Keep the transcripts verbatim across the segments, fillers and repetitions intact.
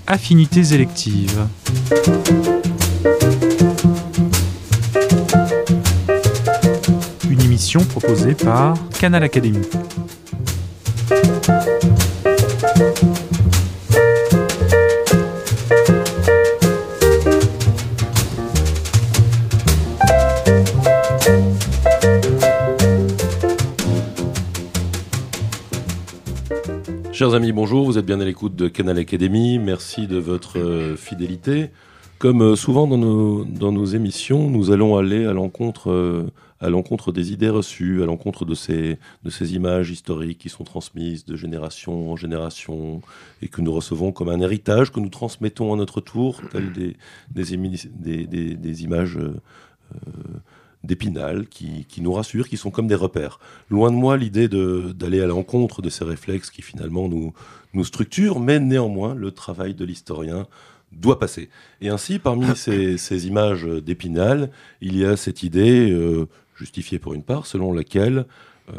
Affinités électives. Une émission proposée par Canal Académie. Chers amis, bonjour, vous êtes bien à l'écoute de Canal Académie, merci de votre euh, fidélité. Comme euh, souvent dans nos, dans nos émissions, nous allons aller à l'encontre, euh, à l'encontre des idées reçues, à l'encontre de ces, de ces images historiques qui sont transmises de génération en génération et que nous recevons comme un héritage que nous transmettons à notre tour, telles des, des, émi- des, des, des images euh, euh, d'Épinal qui, qui nous rassurent, qui sont comme des repères. Loin de moi l'idée de, d'aller à l'encontre de ces réflexes qui finalement nous, nous structurent, mais néanmoins le travail de l'historien doit passer. Et ainsi, parmi ces, ces images d'Épinal, il y a cette idée, euh, justifiée pour une part, selon laquelle euh,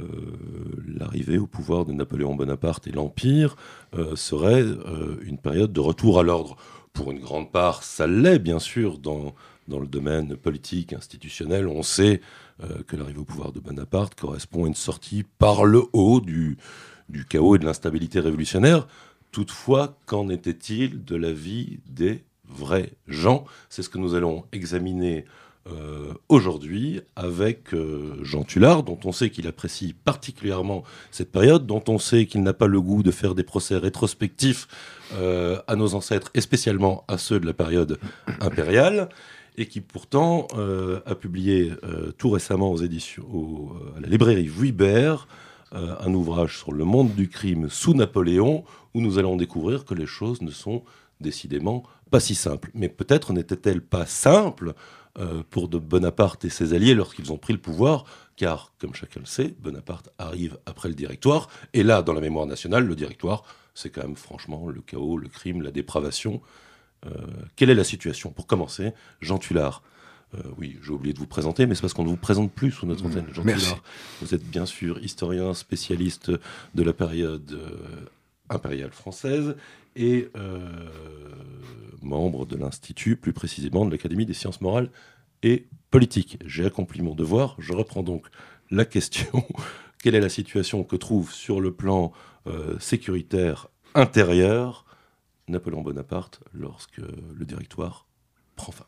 l'arrivée au pouvoir de Napoléon Bonaparte et l'Empire euh, serait euh, une période de retour à l'ordre. Pour une grande part, ça l'est bien sûr dans... Dans le domaine politique, institutionnel, on sait euh, que l'arrivée au pouvoir de Bonaparte correspond à une sortie par le haut du, du chaos et de l'instabilité révolutionnaire. Toutefois, qu'en était-il de la vie des vrais gens ? C'est ce que nous allons examiner euh, aujourd'hui avec euh, Jean Tullard, dont on sait qu'il apprécie particulièrement cette période, dont on sait qu'il n'a pas le goût de faire des procès rétrospectifs euh, à nos ancêtres, et spécialement à ceux de la période impériale, et qui pourtant euh, a publié euh, tout récemment aux éditions, au, à la librairie Vuibert, euh, un ouvrage sur le monde du crime sous Napoléon, où nous allons découvrir que les choses ne sont décidément pas si simples. Mais peut-être n'étaient-elles pas simples euh, pour de Bonaparte et ses alliés lorsqu'ils ont pris le pouvoir, car, comme chacun le sait, Bonaparte arrive après le Directoire, et là, dans la mémoire nationale, le Directoire, c'est quand même franchement le chaos, le crime, la dépravation. Euh, quelle est la situation ? Pour commencer, Jean Tullard. Euh, oui, j'ai oublié de vous présenter, mais c'est parce qu'on ne vous présente plus sous notre antenne. Jean Merci. Tullard, vous êtes bien sûr historien, spécialiste de la période euh, impériale française et euh, membre de l'Institut, plus précisément de l'Académie des sciences morales et politiques. J'ai accompli mon devoir, je reprends donc la question. Quelle est la situation que trouve sur le plan euh, sécuritaire intérieur Napoléon Bonaparte lorsque le Directoire prend fin?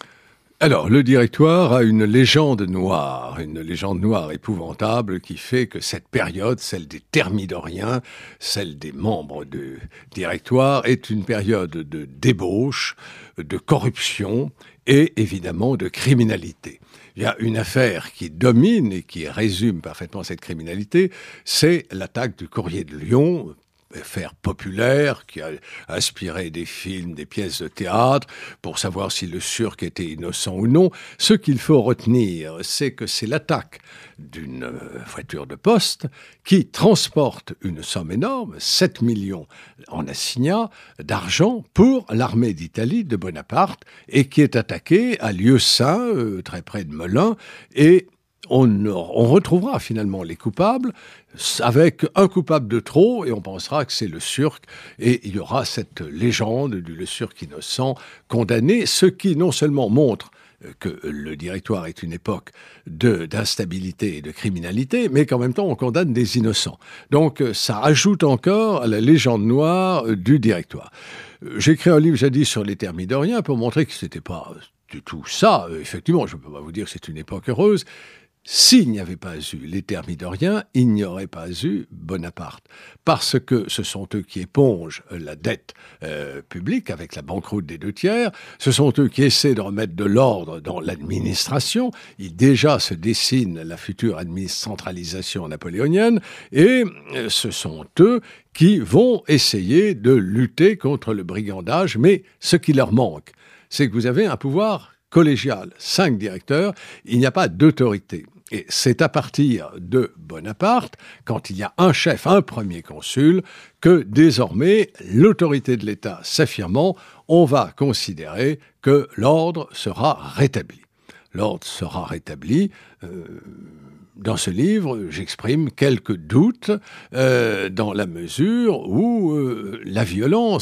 Alors, le Directoire a une légende noire, une légende noire épouvantable qui fait que cette période, celle des Thermidoriens, celle des membres du Directoire, est une période de débauche, de corruption et évidemment de criminalité. Il y a une affaire qui domine et qui résume parfaitement cette criminalité, c'est l'attaque du Courrier de Lyon, affaire populaire qui a inspiré des films, des pièces de théâtre pour savoir si le Surc était innocent ou non. Ce qu'il faut retenir, c'est que c'est l'attaque d'une voiture de poste qui transporte une somme énorme, sept millions en assignats d'argent pour l'armée d'Italie de Bonaparte et qui est attaquée à Lieusaint, euh, très près de Melun, et On, on retrouvera finalement les coupables avec un coupable de trop et on pensera que c'est le Surc et il y aura cette légende du le Surc innocent condamné, ce qui non seulement montre que le Directoire est une époque de, d'instabilité et de criminalité, mais qu'en même temps on condamne des innocents. Donc ça ajoute encore à la légende noire du Directoire. J'ai écrit un livre jadis sur les Thermidoriens pour montrer que c'était pas du tout ça. Effectivement, je ne peux pas vous dire que c'est une époque heureuse. S'il n'y avait pas eu les Thermidoriens, il n'y aurait pas eu Bonaparte. Parce que ce sont eux qui épongent la dette euh, publique avec la banqueroute des deux tiers. Ce sont eux qui essaient de remettre de l'ordre dans l'administration. Il déjà se dessine la future administ- centralisation napoléonienne. Et euh, ce sont eux qui vont essayer de lutter contre le brigandage. Mais ce qui leur manque, c'est que vous avez un pouvoir collégial, cinq directeurs, il n'y a pas d'autorité. Et c'est à partir de Bonaparte, quand il y a un chef, un premier consul, que désormais, l'autorité de l'État s'affirmant, on va considérer que l'ordre sera rétabli. L'ordre sera rétabli. Euh, dans ce livre, j'exprime quelques doutes euh, dans la mesure où euh, la violence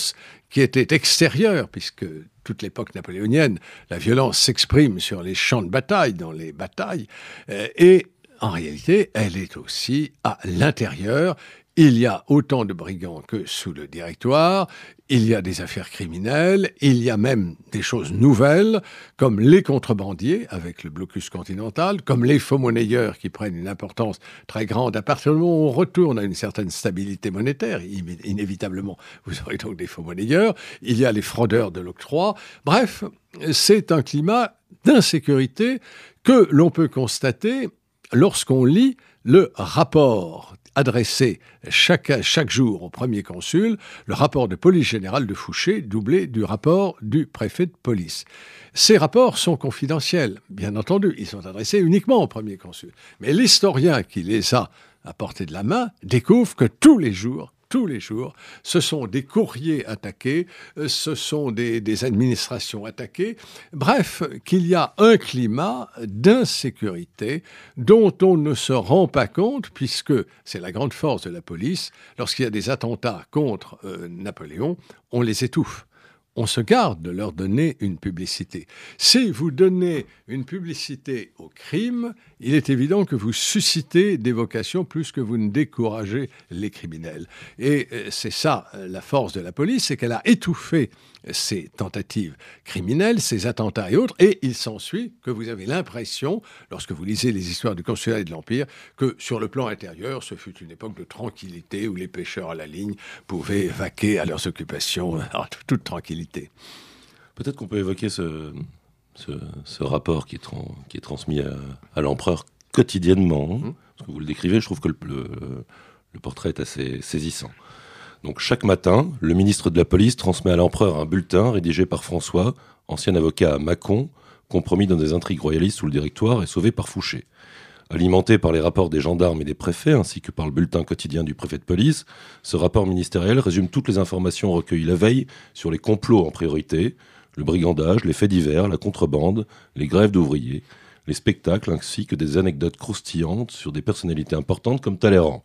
qui était extérieure, puisque toute l'époque napoléonienne, la violence s'exprime sur les champs de bataille, dans les batailles, euh, et en réalité, elle est aussi à l'intérieur. Il y a autant de brigands que sous le Directoire, il y a des affaires criminelles, il y a même des choses nouvelles, comme les contrebandiers avec le blocus continental, comme les faux-monnayeurs qui prennent une importance très grande. À partir du moment où on retourne à une certaine stabilité monétaire, inévitablement, vous aurez donc des faux-monnayeurs, il y a les fraudeurs de l'octroi. Bref, c'est un climat d'insécurité que l'on peut constater lorsqu'on lit le rapport adressé chaque, chaque jour au premier consul, le rapport de police générale de Fouché, doublé du rapport du préfet de police. Ces rapports sont confidentiels, bien entendu, ils sont adressés uniquement au premier consul. Mais l'historien qui les a à portée de la main découvre que tous les jours, tous les jours, ce sont des courriers attaqués, ce sont des, des administrations attaquées. Bref, qu'il y a un climat d'insécurité dont on ne se rend pas compte, puisque c'est la grande force de la police. Lorsqu'il y a des attentats contre euh, Napoléon, on les étouffe. On se garde de leur donner une publicité. Si vous donnez une publicité au crime, il est évident que vous suscitez des vocations plus que vous ne découragez les criminels. Et c'est ça la force de la police, c'est qu'elle a étouffé ces tentatives criminelles, ces attentats et autres, et il s'ensuit que vous avez l'impression, lorsque vous lisez les histoires du consulat et de l'Empire, que sur le plan intérieur, ce fut une époque de tranquillité où les pêcheurs à la ligne pouvaient vaquer à leurs occupations en toute tranquillité. Peut-être qu'on peut évoquer ce, ce, ce rapport qui est, tra- qui est transmis à, à l'empereur quotidiennement. Mmh. Parce que vous le décrivez, je trouve que le, le, le portrait est assez saisissant. Donc chaque matin, le ministre de la police transmet à l'empereur un bulletin rédigé par François, ancien avocat à Mâcon, compromis dans des intrigues royalistes sous le Directoire et sauvé par Fouché. Alimenté par les rapports des gendarmes et des préfets, ainsi que par le bulletin quotidien du préfet de police, ce rapport ministériel résume toutes les informations recueillies la veille sur les complots en priorité, le brigandage, les faits divers, la contrebande, les grèves d'ouvriers, les spectacles, ainsi que des anecdotes croustillantes sur des personnalités importantes comme Talleyrand.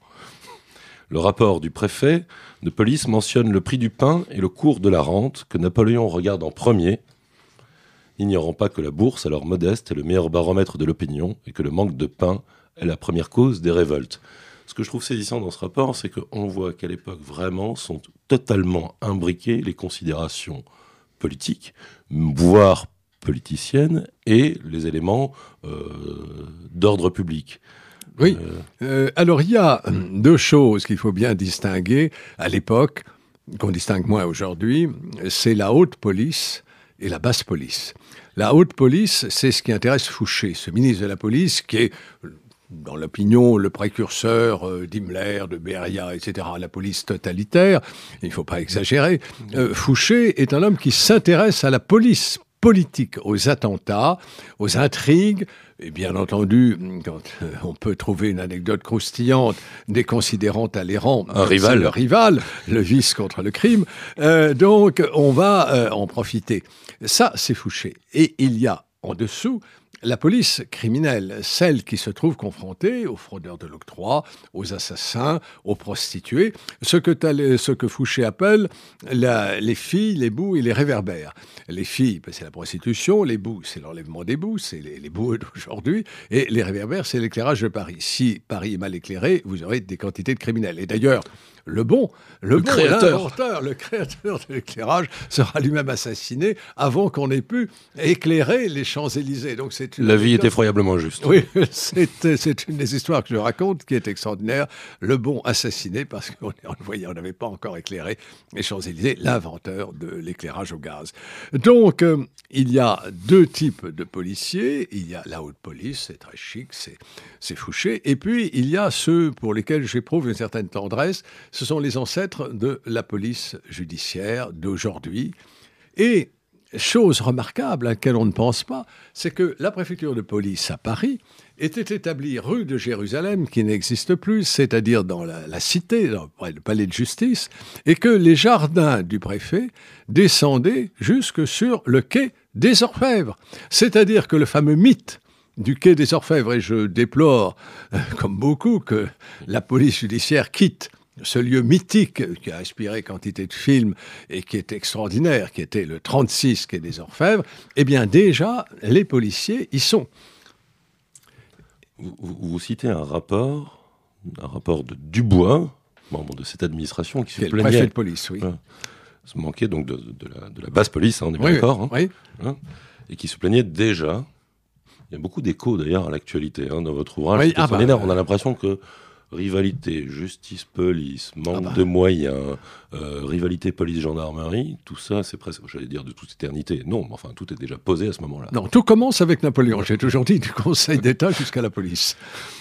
Le rapport du préfet de police mentionne le prix du pain et le cours de la rente que Napoléon regarde en premier, ignorant pas que la bourse, alors modeste, est le meilleur baromètre de l'opinion et que le manque de pain est la première cause des révoltes. Ce que je trouve saisissant dans ce rapport, c'est qu'on voit qu'à l'époque, vraiment, sont totalement imbriquées les considérations politiques, voire politiciennes, et les éléments euh, d'ordre public. Oui. Euh, alors, il y a deux choses qu'il faut bien distinguer à l'époque, qu'on distingue moins aujourd'hui, c'est la haute police et la basse police. La haute police, c'est ce qui intéresse Fouché, ce ministre de la police qui est, dans l'opinion, le précurseur euh, d'Himmler, de Beria, et cetera, la police totalitaire. Il ne faut pas exagérer. Euh, Fouché est un homme qui s'intéresse à la police politique, aux attentats, aux intrigues, et bien entendu, quand euh, on peut trouver une anecdote croustillante déconsidérant Talleyrand, un rival, le rival, le vice contre le crime, euh, donc on va euh, en profiter. Ça, c'est Fouché. Et il y a en dessous la police criminelle, celle qui se trouve confrontée aux fraudeurs de l'octroi, aux assassins, aux prostituées, ce que, ce que Fouché appelle la, les filles, les boues et les réverbères. Les filles, c'est la prostitution, les boues, c'est l'enlèvement des boues, c'est les, les boues d'aujourd'hui, et les réverbères, c'est l'éclairage de Paris. Si Paris est mal éclairé, vous aurez des quantités de criminels. Et d'ailleurs, le bon, le, le bon, créateur. l'inventeur, le créateur de l'éclairage sera lui-même assassiné avant qu'on ait pu éclairer les Champs-Élysées. Donc c'est une La vie est effroyablement juste. Oui, c'est, c'est une des histoires que je raconte qui est extraordinaire. Le bon assassiné parce qu'on on voyait, on n'avait pas encore éclairé les Champs-Élysées, l'inventeur de l'éclairage au gaz. Donc, euh, il y a deux types de policiers. Il y a la haute police, c'est très chic, c'est, c'est Fouché. Et puis, il y a ceux pour lesquels j'éprouve une certaine tendresse. Ce sont les ancêtres de la police judiciaire d'aujourd'hui. Et chose remarquable à laquelle on ne pense pas, c'est que la préfecture de police à Paris était établie rue de Jérusalem, qui n'existe plus, c'est-à-dire dans la, la cité, dans le palais de justice, et que les jardins du préfet descendaient jusque sur le quai des Orfèvres. C'est-à-dire que le fameux mythe du quai des Orfèvres, et je déplore, euh, comme beaucoup, que la police judiciaire quitte ce lieu mythique qui a inspiré quantité de films et qui est extraordinaire, qui était le trente-six quai des Orfèvres, eh bien déjà, les policiers y sont. Vous, vous, vous citez un rapport, un rapport de Dubois, membre de cette administration, qui se plaignait... Le préfet de police, oui. Voilà, se manquait donc de, de, la, de la basse police, hein, on est bien oui, d'accord. Hein, oui. Hein, et qui se plaignait déjà. Il y a beaucoup d'échos d'ailleurs à l'actualité hein, dans votre ouvrage. Oui, ah bah, on a l'impression que rivalité, justice, police, manque ah bah. de moyens, euh, rivalité police-gendarmerie, tout ça, c'est presque, j'allais dire, de toute éternité. Non, mais enfin, tout est déjà posé à ce moment-là. Non, tout commence avec Napoléon. J'ai toujours dit, du Conseil d'État jusqu'à la police.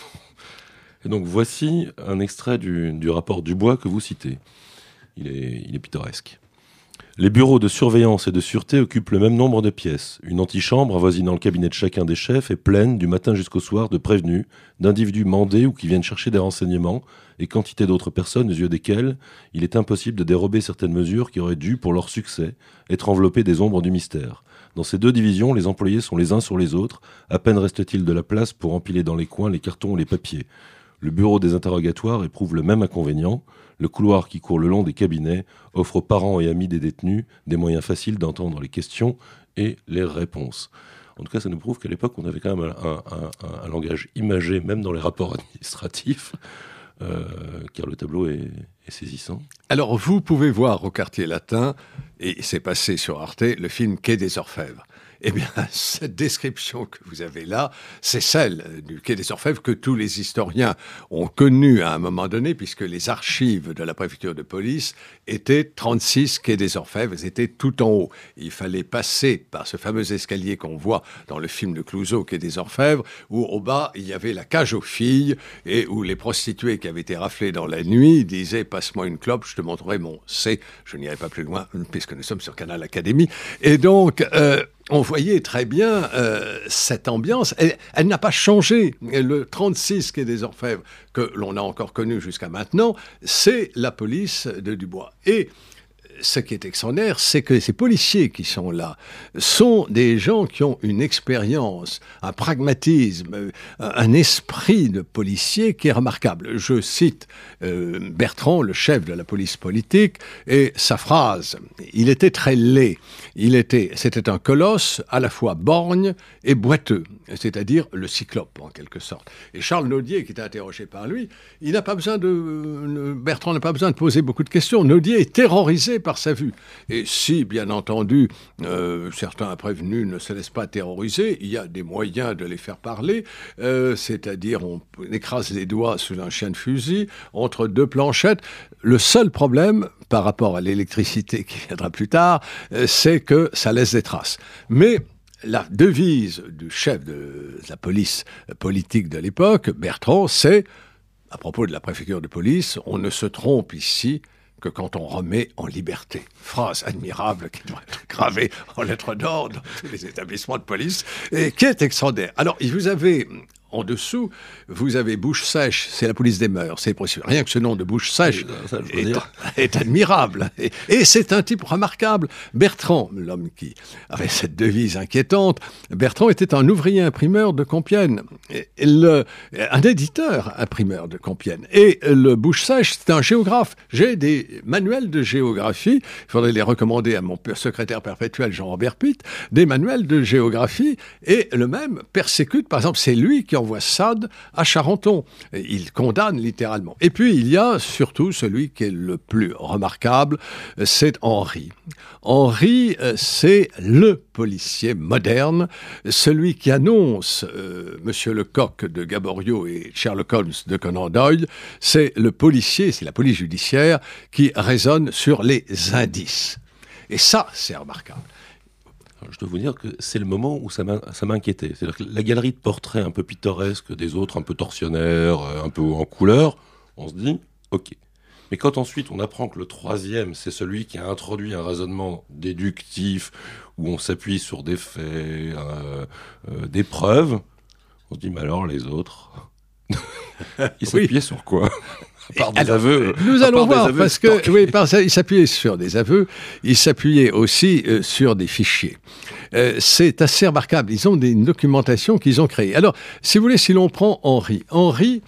Et donc, voici un extrait du, du rapport Dubois que vous citez. Il est, il est pittoresque. Les bureaux de surveillance et de sûreté occupent le même nombre de pièces. Une antichambre avoisinant le cabinet de chacun des chefs est pleine du matin jusqu'au soir de prévenus, d'individus mandés ou qui viennent chercher des renseignements, et quantité d'autres personnes aux yeux desquelles il est impossible de dérober certaines mesures qui auraient dû, pour leur succès, être enveloppées des ombres du mystère. Dans ces deux divisions, les employés sont les uns sur les autres, à peine reste-t-il de la place pour empiler dans les coins les cartons ou les papiers. Le bureau des interrogatoires éprouve le même inconvénient. Le couloir qui court le long des cabinets offre aux parents et amis des détenus des moyens faciles d'entendre les questions et les réponses. En tout cas, ça nous prouve qu'à l'époque, on avait quand même un, un, un, un langage imagé, même dans les rapports administratifs, euh, car le tableau est, est saisissant. Alors, vous pouvez voir au Quartier Latin, et c'est passé sur Arte, le film Quai des Orfèvres. Eh bien, cette description que vous avez là, c'est celle du Quai des Orfèvres que tous les historiens ont connue à un moment donné, puisque les archives de la préfecture de police étaient trente-six Quai des Orfèvres, elles étaient tout en haut. Il fallait passer par ce fameux escalier qu'on voit dans le film de Clouzot, Quai des Orfèvres, où au bas, il y avait la cage aux filles, et où les prostituées qui avaient été raflées dans la nuit disaient « Passe-moi une clope, je te montrerai mon C ». Je n'irai pas plus loin, puisque nous sommes sur Canal Académie. Et donc... Euh, on voyait très bien euh, cette ambiance. Elle, elle n'a pas changé. Le trente-six Quai des Orfèvres, que l'on a encore connu jusqu'à maintenant, c'est la police de Dubois. Et ce qui est extraordinaire, c'est que ces policiers qui sont là sont des gens qui ont une expérience, un pragmatisme, un esprit de policier qui est remarquable. Je cite euh, Bertrand, le chef de la police politique, et sa phrase. Il était très laid. Il était, c'était un colosse à la fois borgne et boiteux, c'est-à-dire le cyclope en quelque sorte. Et Charles Naudier, qui était interrogé par lui, il n'a pas besoin de, Bertrand n'a pas besoin de poser beaucoup de questions. Naudier est terrorisé par sa vue. Et si, bien entendu, euh, certains prévenus ne se laissent pas terroriser, il y a des moyens de les faire parler, euh, c'est-à-dire on écrase les doigts sous un chien de fusil, entre deux planchettes. Le seul problème, par rapport à l'électricité qui viendra plus tard, euh, c'est que ça laisse des traces. Mais la devise du chef de la police politique de l'époque, Bertrand, c'est, à propos de la préfecture de police, on ne se trompe ici que quand on remet en liberté. Phrase admirable qui doit être gravée en lettres d'or dans tous les établissements de police et qui est extraordinaire. Alors, vous avez... En dessous, vous avez Bouche Sèche, c'est la police des mœurs, c'est précieux. Rien que ce nom de Bouche Sèche ça, est, est admirable. Et, et c'est un type remarquable. Bertrand, l'homme qui avait cette devise inquiétante, Bertrand était un ouvrier imprimeur de Compiègne, et le, un éditeur imprimeur de Compiègne. Et le Bouche Sèche, c'est un géographe. J'ai des manuels de géographie, il faudrait les recommander à mon secrétaire perpétuel Jean-Robert Pitt, des manuels de géographie, et le même persécute, par exemple, c'est lui qui envoie Sade à Charenton. Il condamne littéralement. Et puis, il y a surtout celui qui est le plus remarquable, c'est Henri. Henri, c'est le policier moderne, celui qui annonce euh, Monsieur Lecoq de Gaboriau et Sherlock Holmes de Conan Doyle. C'est le policier, c'est la police judiciaire qui raisonne sur les indices. Et ça, c'est remarquable. Je dois vous dire que c'est le moment où ça m'inquiétait. C'est-à-dire que la galerie de portraits un peu pittoresques des autres, un peu torsionnaires, un peu en couleur, on se dit, ok. Mais quand ensuite on apprend que le troisième, c'est celui qui a introduit un raisonnement déductif, où on s'appuie sur des faits, euh, euh, des preuves, on se dit, mais alors les autres, ils s'appuyaient oui. sur quoi? Par des Alors, aveux, nous allons voir, parce que, que oui, par ça, il s'appuyait sur des aveux, il s'appuyait aussi euh, sur des fichiers. Euh, c'est assez remarquable. Ils ont des, une documentation qu'ils ont créée. Alors, si vous voulez, si l'on prend Henri, Henri,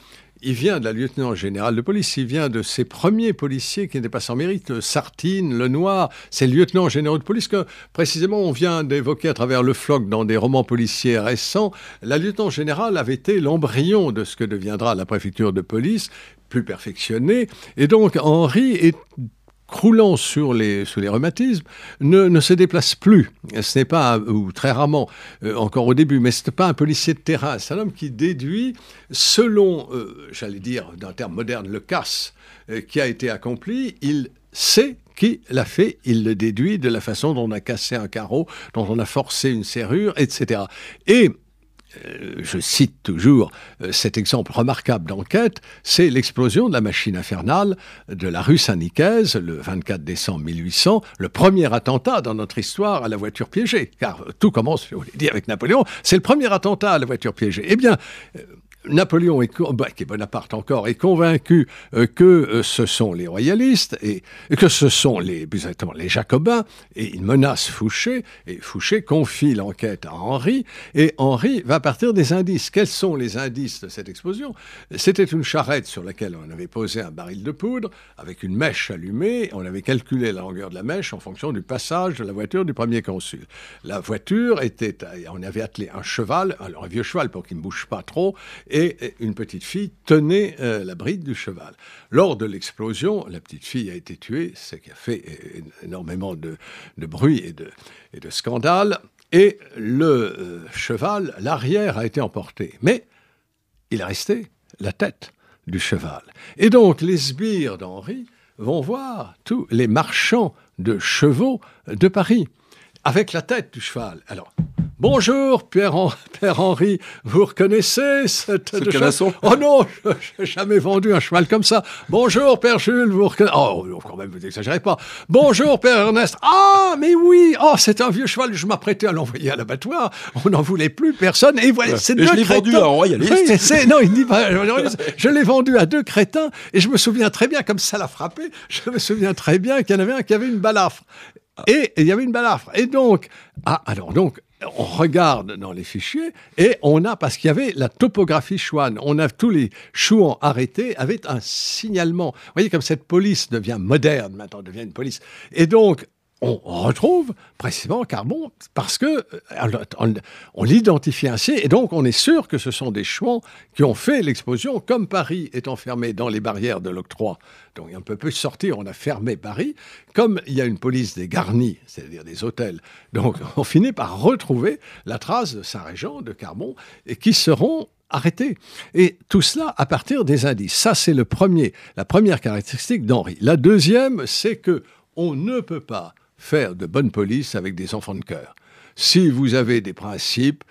il vient de la lieutenant générale de police, il vient de ces premiers policiers qui n'étaient pas sans mérite, Sartine, Lenoir, ces lieutenants généraux de police que précisément on vient d'évoquer à travers le Floc dans des romans policiers récents. La lieutenant générale avait été l'embryon de ce que deviendra la préfecture de police, plus perfectionnée, et donc Henri est croulant sur les, sur les rhumatismes, ne, ne se déplace plus. Ce n'est pas, ou très rarement, euh, encore au début, mais ce n'est pas un policier de terrain. C'est un homme qui déduit, selon, euh, j'allais dire, d'un terme moderne, le casse euh, qui a été accompli, il sait qui l'a fait, il le déduit de la façon dont on a cassé un carreau, dont on a forcé une serrure, et cetera. Et Euh, je cite toujours euh, cet exemple remarquable d'enquête, c'est l'explosion de la machine infernale de la rue Saint-Nicaise, le vingt-quatre décembre mille huit cents, le premier attentat dans notre histoire à la voiture piégée. Car tout commence, je vous l'ai dit, avec Napoléon, c'est le premier attentat à la voiture piégée. Eh bien, euh, Napoléon, est, bah, qui est Bonaparte encore, est convaincu euh, que euh, ce sont les royalistes et, et que ce sont les, exactement, les Jacobins, et il menace Fouché, et Fouché confie l'enquête à Henri, et Henri va partir des indices. Quels sont les indices de cette explosion? C'était une charrette sur laquelle on avait posé un baril de poudre, avec une mèche allumée, on avait calculé la longueur de la mèche en fonction du passage de la voiture du premier consul. La voiture était, on avait attelé un cheval, alors un vieux cheval pour qu'il ne bouge pas trop, et une petite fille tenait euh, la bride du cheval. Lors de l'explosion, la petite fille a été tuée, ce qui a fait énormément de, de bruit et de, et de scandale, et le euh, cheval, l'arrière, a été emporté. Mais il est resté la tête du cheval. Et donc, les sbires d'Henri vont voir tous les marchands de chevaux de Paris, avec la tête du cheval. Alors, bonjour, Pierre, Père Henri, vous reconnaissez cette... Ce canasson ? Oh non, je n'ai jamais vendu un cheval comme ça. Bonjour, Père Jules, vous reconnaissez... Oh, quand même, vous n'exagérez pas. Bonjour, Père Ernest. Ah, mais oui, oh, c'est un vieux cheval, je m'apprêtais à l'envoyer à l'abattoir. On n'en voulait plus, personne. Et voilà, c'est deux je l'ai crétins. vendu à un royaliste. Oui, c'est... Non, il dit pas... Je l'ai vendu à deux crétins, et je me souviens très bien, comme ça l'a frappé, je me souviens très bien qu'il y en avait un qui avait une balafre. Et il y avait une balafre. Et donc, ah, alors donc, on regarde dans les fichiers et on a, parce qu'il y avait la topographie chouane, on a tous les chouans arrêtés avec un signalement. Vous voyez, comme cette police devient moderne maintenant, devient une police. Et donc, on retrouve précisément Carbon parce que on, on l'identifie ainsi et donc on est sûr que ce sont des chouans qui ont fait l'explosion. Comme Paris est enfermé dans les barrières de l'octroi, donc on ne peut plus sortir, on a fermé Paris. Comme il y a une police des garnis, c'est-à-dire des hôtels, donc on finit par retrouver la trace de Saint-Régent, de Carbon, et qui seront arrêtés. Et tout cela à partir des indices. Ça, c'est le premier, la première caractéristique d'Henri. La deuxième, c'est que on ne peut pas faire de bonne police avec des enfants de cœur. Si vous avez des principes,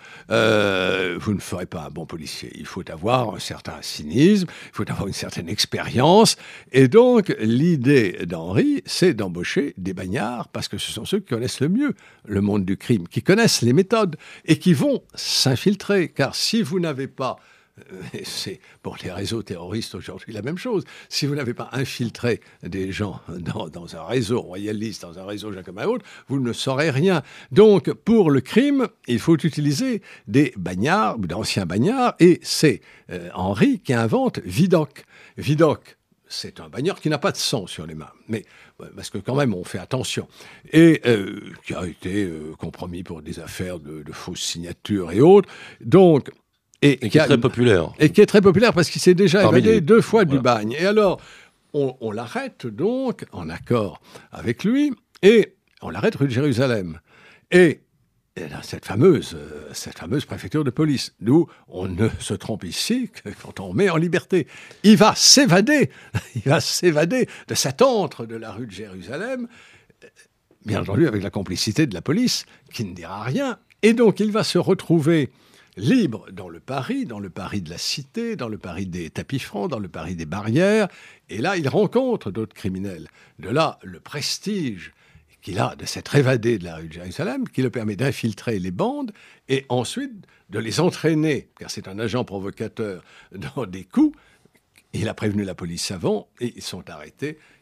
euh, vous ne ferez pas un bon policier. Il faut avoir un certain cynisme, il faut avoir une certaine expérience. Et donc, l'idée d'Henri, c'est d'embaucher des bagnards, parce que ce sont ceux qui connaissent le mieux le monde du crime, qui connaissent les méthodes et qui vont s'infiltrer. Car si vous n'avez pas... Et c'est pour les réseaux terroristes aujourd'hui la même chose. Si vous n'avez pas infiltré des gens dans, dans un réseau royaliste, dans un réseau jacobin autre, vous ne saurez rien. Donc, pour le crime, il faut utiliser des bagnards, d'anciens bagnards, et c'est euh, Henri qui invente Vidocq. Vidocq, c'est un bagnard qui n'a pas de sang sur les mains, mais parce que quand même on fait attention, et euh, qui a été euh, compromis pour des affaires de, de fausses signatures et autres. Donc, Et, et qui est très populaire. Et qui est très populaire parce qu'il s'est déjà Parmi évadé les... deux fois voilà. du bagne. Et alors, on, on l'arrête donc, en accord avec lui, et on l'arrête rue de Jérusalem. Et, et dans cette fameuse, euh, cette fameuse préfecture de police, nous, on ne se trompe ici que quand on met en liberté. Il va s'évader, il va s'évader de cet antre de la rue de Jérusalem, bien entendu avec la complicité de la police, qui ne dira rien. Et donc, il va se retrouver libre dans le Paris, dans le Paris de la Cité, dans le Paris des tapis francs, dans le Paris des barrières. Et là, il rencontre d'autres criminels. De là, le prestige qu'il a de s'être évadé de la rue de Jérusalem, qui le permet d'infiltrer les bandes et ensuite de les entraîner, car c'est un agent provocateur, dans des coups. Il a prévenu la police avant et ils sont arrêtés.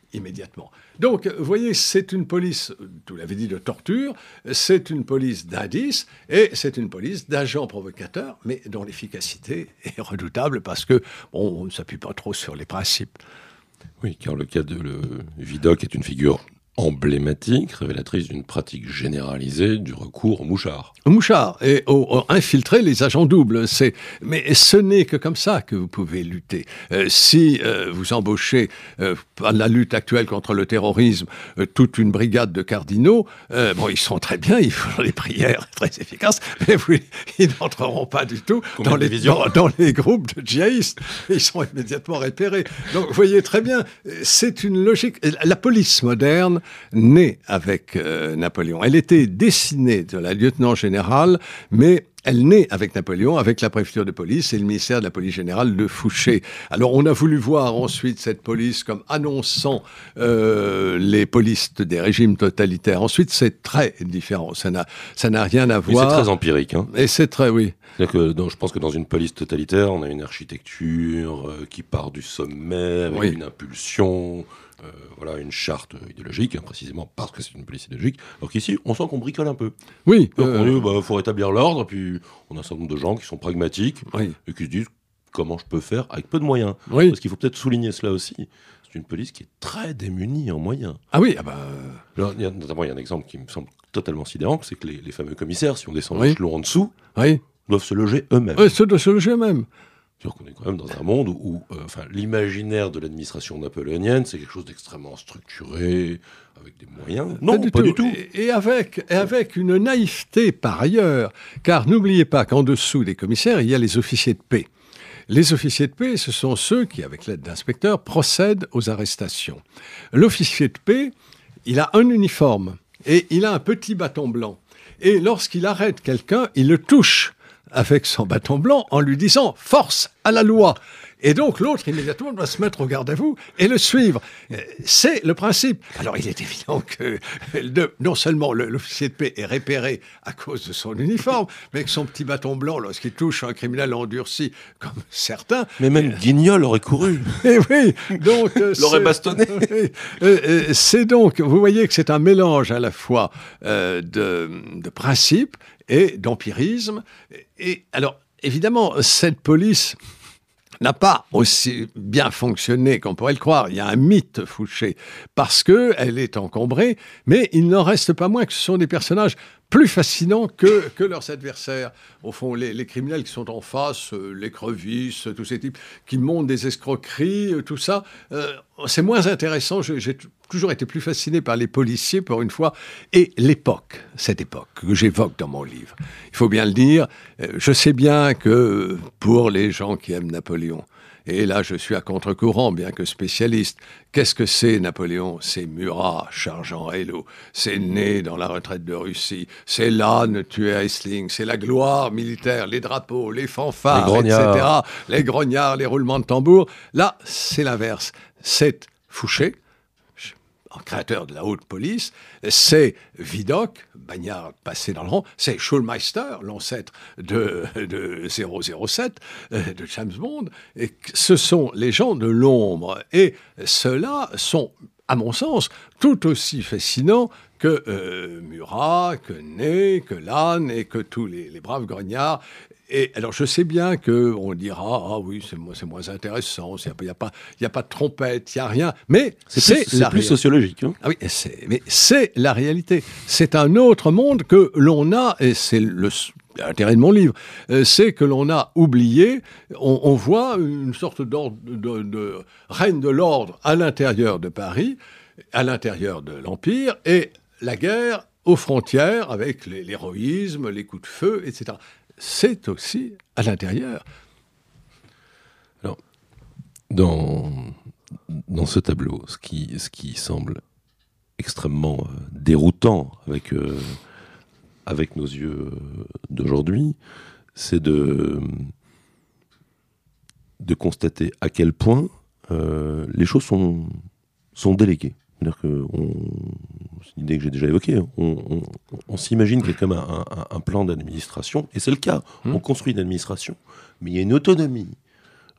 immédiatement. Donc, vous voyez, c'est une police, vous l'avez dit, de torture, c'est une police d'indices, et c'est une police d'agents provocateurs, mais dont l'efficacité est redoutable parce que, bon, on ne s'appuie pas trop sur les principes. Oui, car le cas de le Vidocq est une figure emblématique, révélatrice d'une pratique généralisée du recours au mouchard. Au mouchard, et au, au infiltrer les agents doubles. C'est, mais ce n'est que comme ça que vous pouvez lutter. Euh, si euh, vous embauchez, euh, à la lutte actuelle contre le terrorisme, euh, toute une brigade de cardinaux, euh, bon, ils sont très bien, ils font des prières très efficaces, mais vous, ils n'entreront pas du tout dans les, dans, dans les groupes de djihadistes. Ils sont immédiatement repérés. Donc, vous voyez très bien, c'est une logique. La police moderne née avec euh, Napoléon. Elle était dessinée de la lieutenant générale, mais elle naît avec Napoléon, avec la préfecture de police et le ministère de la police générale de Fouché. Alors on a voulu voir ensuite cette police comme annonçant euh, les polices des régimes totalitaires. Ensuite, c'est très différent. Ça n'a, ça n'a rien à voir. Mais c'est très empirique. Hein. Et c'est très, oui. C'est-à-dire que dans, je pense que dans une police totalitaire, on a une architecture euh, qui part du sommet avec oui. une impulsion. Euh, voilà, une charte idéologique, hein, précisément parce que c'est une police idéologique, alors qu'ici, on sent qu'on bricole un peu. Oui. Donc, euh... on dit, bah, faut rétablir l'ordre, puis on a un certain nombre de gens qui sont pragmatiques, oui. et qui se disent, comment je peux faire avec peu de moyens. Oui. Parce qu'il faut peut-être souligner cela aussi. C'est une police qui est très démunie en moyens. Ah oui, ah bah... Alors, il y a, notamment, il y a un exemple qui me semble totalement sidérant, c'est que les, les fameux commissaires, si on descend oui. l'échelon en dessous, oui. doivent se loger eux-mêmes. Oui, se doivent se loger eux-mêmes. C'est-à-dire qu'on est quand même dans un monde où, où euh, enfin, l'imaginaire de l'administration napoléonienne, c'est quelque chose d'extrêmement structuré, avec des moyens. Non, pas du, pas tout. du tout. Et, et, avec, et avec une naïveté par ailleurs, car n'oubliez pas qu'en dessous des commissaires, il y a les officiers de paix. Les officiers de paix, ce sont ceux qui, avec l'aide d'inspecteurs, procèdent aux arrestations. L'officier de paix, il a un uniforme et il a un petit bâton blanc. Et lorsqu'il arrête quelqu'un, il le touche avec son bâton blanc en lui disant « force à la loi ». Et donc l'autre, immédiatement, doit se mettre au garde à vous et le suivre. C'est le principe. Alors il est évident que de, non seulement le, l'officier de paix est repéré à cause de son uniforme, mais que son petit bâton blanc, lorsqu'il touche un criminel endurci, comme certains... Mais même Guignol aurait couru. Et oui, donc... l'aurait bastonné. C'est donc, vous voyez que c'est un mélange à la fois euh, de, de principes et d'empirisme. Et alors, évidemment, cette police n'a pas aussi bien fonctionné qu'on pourrait le croire. Il y a un mythe Fouché, parce qu'elle est encombrée, mais il n'en reste pas moins que ce sont des personnages plus fascinants que, que leurs adversaires. Au fond, les, les criminels qui sont en face, euh, les crevisses, tous ces types qui montent des escroqueries, euh, tout ça, euh, c'est moins intéressant. Je, j'ai t- toujours été plus fasciné par les policiers, pour une fois, et l'époque, cette époque que j'évoque dans mon livre. Il faut bien le dire, euh, je sais bien que pour les gens qui aiment Napoléon, et là, je suis à contre-courant, bien que spécialiste. Qu'est-ce que c'est, Napoléon ? C'est Murat, chargeant Eylau. C'est né dans la retraite de Russie. C'est l'âne tué à Essling. C'est la gloire militaire, les drapeaux, les fanfares, les et cetera. Les grognards, les roulements de tambour. Là, c'est l'inverse. C'est Fouché, créateur de la haute police, c'est Vidocq, bagnard passé dans le rang, c'est Schulmeister, l'ancêtre de, de zéro zéro sept, de James Bond, et ce sont les gens de l'ombre. Et ceux-là sont, à mon sens, tout aussi fascinants que euh, Murat, que Ney, que Lannes et que tous les, les braves grognards. Et alors, je sais bien qu'on dira « Ah oui, c'est moins, c'est moins intéressant, il n'y a, a, a pas de trompette, il n'y a rien. » Mais c'est, c'est, plus, c'est plus sociologique. Hein. Ah oui, c'est, mais c'est la réalité. C'est un autre monde que l'on a, et c'est le, l'intérêt de mon livre, c'est que l'on a oublié. On, on voit une sorte d'ordre, de, de règne de l'ordre à l'intérieur de Paris, à l'intérieur de l'Empire, et la guerre aux frontières avec les, l'héroïsme, les coups de feu, et cetera. C'est aussi à l'intérieur. Alors, dans, dans ce tableau, ce qui, ce qui semble extrêmement euh, déroutant avec, euh, avec nos yeux d'aujourd'hui, c'est de, de constater à quel point euh, les choses sont, sont déléguées. C'est-à-dire que on, c'est une idée que j'ai déjà évoquée. On, on, on s'imagine qu'il y a comme un, un, un plan d'administration, et c'est le cas. Mmh. On construit une administration, mais il y a une autonomie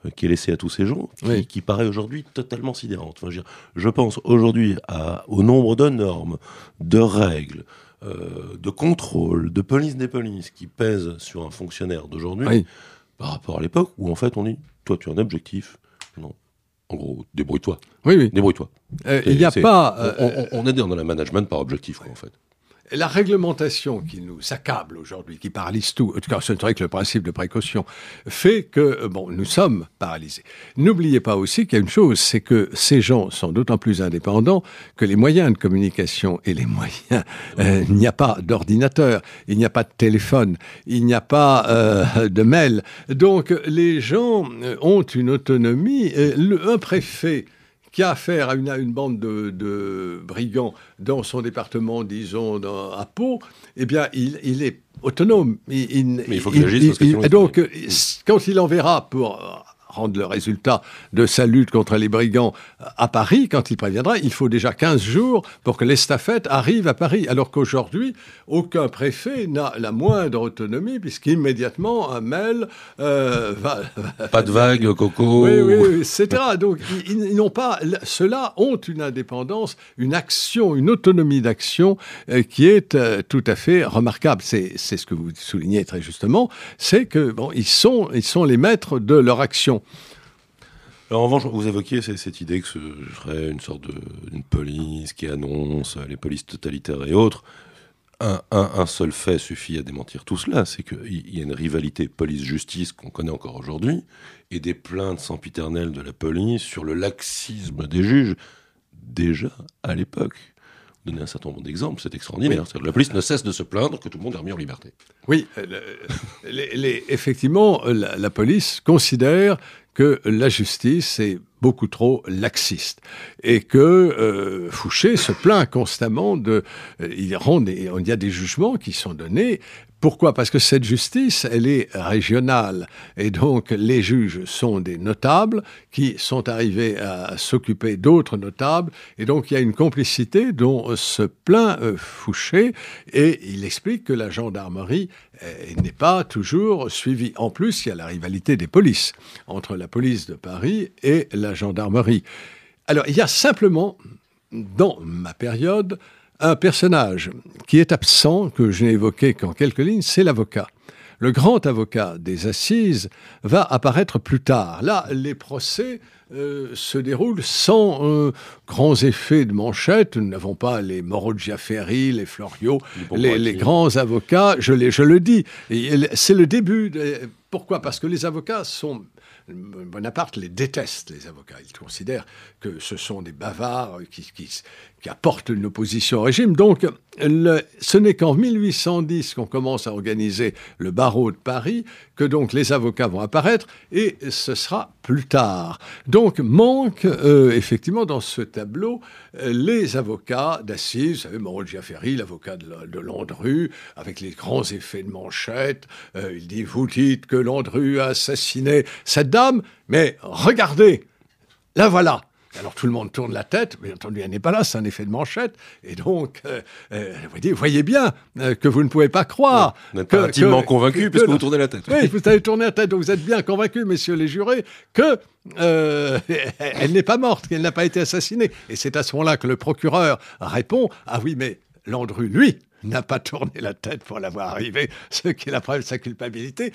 euh, qui est laissée à tous ces gens, qui, oui. qui paraît aujourd'hui totalement sidérante. Enfin, je, veux dire, je pense aujourd'hui à, au nombre de normes, de règles, euh, de contrôle, de police des polices qui pèsent sur un fonctionnaire d'aujourd'hui Oui. par rapport à l'époque où en fait on dit toi tu as un objectif, non, en gros débrouille-toi, Oui, oui. débrouille-toi. Euh, il n'y a C'est- pas... on, euh, on- on est dans le management par objectif quoi, en fait. La réglementation qui nous accable aujourd'hui, qui paralyse tout, en tout cas ce n'est que le principe de précaution, fait que, bon, nous sommes paralysés. N'oubliez pas aussi qu'il y a une chose, c'est que ces gens sont d'autant plus indépendants que les moyens de communication et les moyens, euh, il n'y a pas d'ordinateur, il n'y a pas de téléphone, il n'y a pas euh, de mail. Donc les gens euh, ont une autonomie. Euh, le, un préfet qui a affaire à une, à une bande de, de brigands dans son département, disons, dans, à Pau, eh bien, il, il est autonome. Il, il, Mais il faut qu'il agisse parce que sinon il- donc, euh, quand il enverra pour euh, rendre le résultat de sa lutte contre les brigands à Paris, quand il préviendra, il faut déjà quinze jours pour que l'estafette arrive à Paris. Alors qu'aujourd'hui, aucun préfet n'a la moindre autonomie, puisqu'immédiatement, un mail euh, va... Pas de vague, Coco. Oui, oui, oui, et cetera. Donc, ils, ils n'ont pas... Ceux-là ont une indépendance, une action, une autonomie d'action euh, qui est euh, tout à fait remarquable. C'est, c'est ce que vous soulignez très justement, c'est que bon, ils sont, ils sont les maîtres de leur action. Alors en revanche, vous évoquiez cette, cette idée que ce serait une sorte de une police qui annonce les polices totalitaires et autres. Un, un, un seul fait suffit à démentir tout cela, c'est qu'il y a une rivalité police-justice qu'on connaît encore aujourd'hui, et des plaintes sempiternelles de la police sur le laxisme des juges, déjà à l'époque. Vous donnez un certain nombre d'exemples, c'est extraordinaire. C'est-à-dire que la police ne cesse de se plaindre que tout le monde est remis en liberté. Oui, euh, le- les- les- effectivement, la, la police considère que la justice est beaucoup trop laxiste et que euh, Fouché se plaint constamment de... Euh, il, rend des, il y a des jugements qui sont donnés. Pourquoi ? Parce que cette justice, elle est régionale. Et donc, les juges sont des notables qui sont arrivés à s'occuper d'autres notables. Et donc, il y a une complicité dont se plaint euh, Fouché. Et il explique que la gendarmerie euh, n'est pas toujours suivie. En plus, il y a la rivalité des polices entre la police de Paris et la gendarmerie. Alors, il y a simplement, dans ma période, un personnage qui est absent, que je n'ai évoqué qu'en quelques lignes, c'est l'avocat. Le grand avocat des assises va apparaître plus tard. Là, les procès euh, se déroulent sans euh, grands effets de manchette. Nous n'avons pas les Moreau de Giaferi, les Florio, les, les grands avocats. Je, les, je le dis, et c'est le début. De... Pourquoi ? Parce que les avocats sont... Bonaparte les déteste, les avocats. Il considère que ce sont des bavards qui, qui, qui apportent une opposition au régime. Donc, le, ce n'est qu'en mille huit cent dix qu'on commence à organiser le barreau de Paris, que donc les avocats vont apparaître, et ce sera plus tard. Donc, manque euh, effectivement dans ce tableau euh, les avocats d'assises. Vous savez, Moreau de Giaferi, l'avocat de, de Landru, avec les grands effets de manchette. Euh, il dit, vous dites que Landru a assassiné cette dame, mais regardez, la voilà. Alors tout le monde tourne la tête, bien entendu elle n'est pas là, c'est un effet de manchette, et donc euh, euh, vous voyez, voyez bien euh, que vous ne pouvez pas croire. Vous n'êtes pas intimement convaincu puisque vous tournez la tête. Oui, vous avez tourné la tête, donc vous êtes bien convaincus, messieurs les jurés, que euh, elle n'est pas morte, qu'elle n'a pas été assassinée. Et c'est à ce moment-là que le procureur répond, ah oui, mais Landru, lui, n'a pas tourné la tête pour l'avoir arrivé, ce qui est la preuve de sa culpabilité.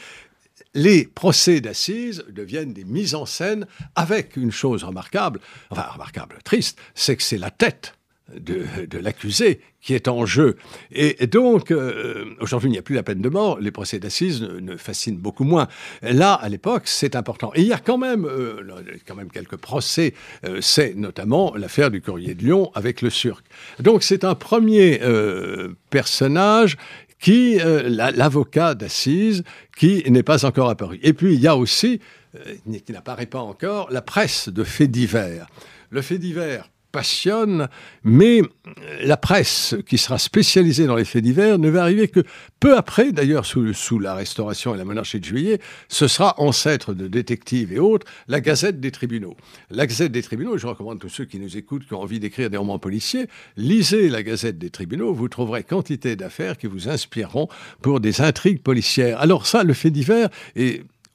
Les procès d'assises deviennent des mises en scène avec une chose remarquable, enfin remarquable, triste, c'est que c'est la tête de, de l'accusé qui est en jeu. Et donc, euh, aujourd'hui, il n'y a plus la peine de mort, les procès d'assises ne, ne fascinent beaucoup moins. Là, à l'époque, c'est important. Et il y a quand même, euh, quand même quelques procès, euh, c'est notamment l'affaire du Courrier de Lyon avec le Surc. Donc, c'est un premier euh, personnage qui, euh, l'avocat d'assises, qui n'est pas encore apparu. Et puis, il y a aussi, euh, qui n'apparaît pas encore, la presse de faits divers. Le fait divers passionne, mais la presse qui sera spécialisée dans les faits divers ne va arriver que peu après, d'ailleurs sous, sous la Restauration et la monarchie de Juillet, ce sera ancêtre de détectives et autres, la Gazette des tribunaux. La Gazette des tribunaux, je recommande à tous ceux qui nous écoutent, qui ont envie d'écrire des romans policiers, lisez la Gazette des tribunaux, vous trouverez quantité d'affaires qui vous inspireront pour des intrigues policières. Alors ça, le fait divers est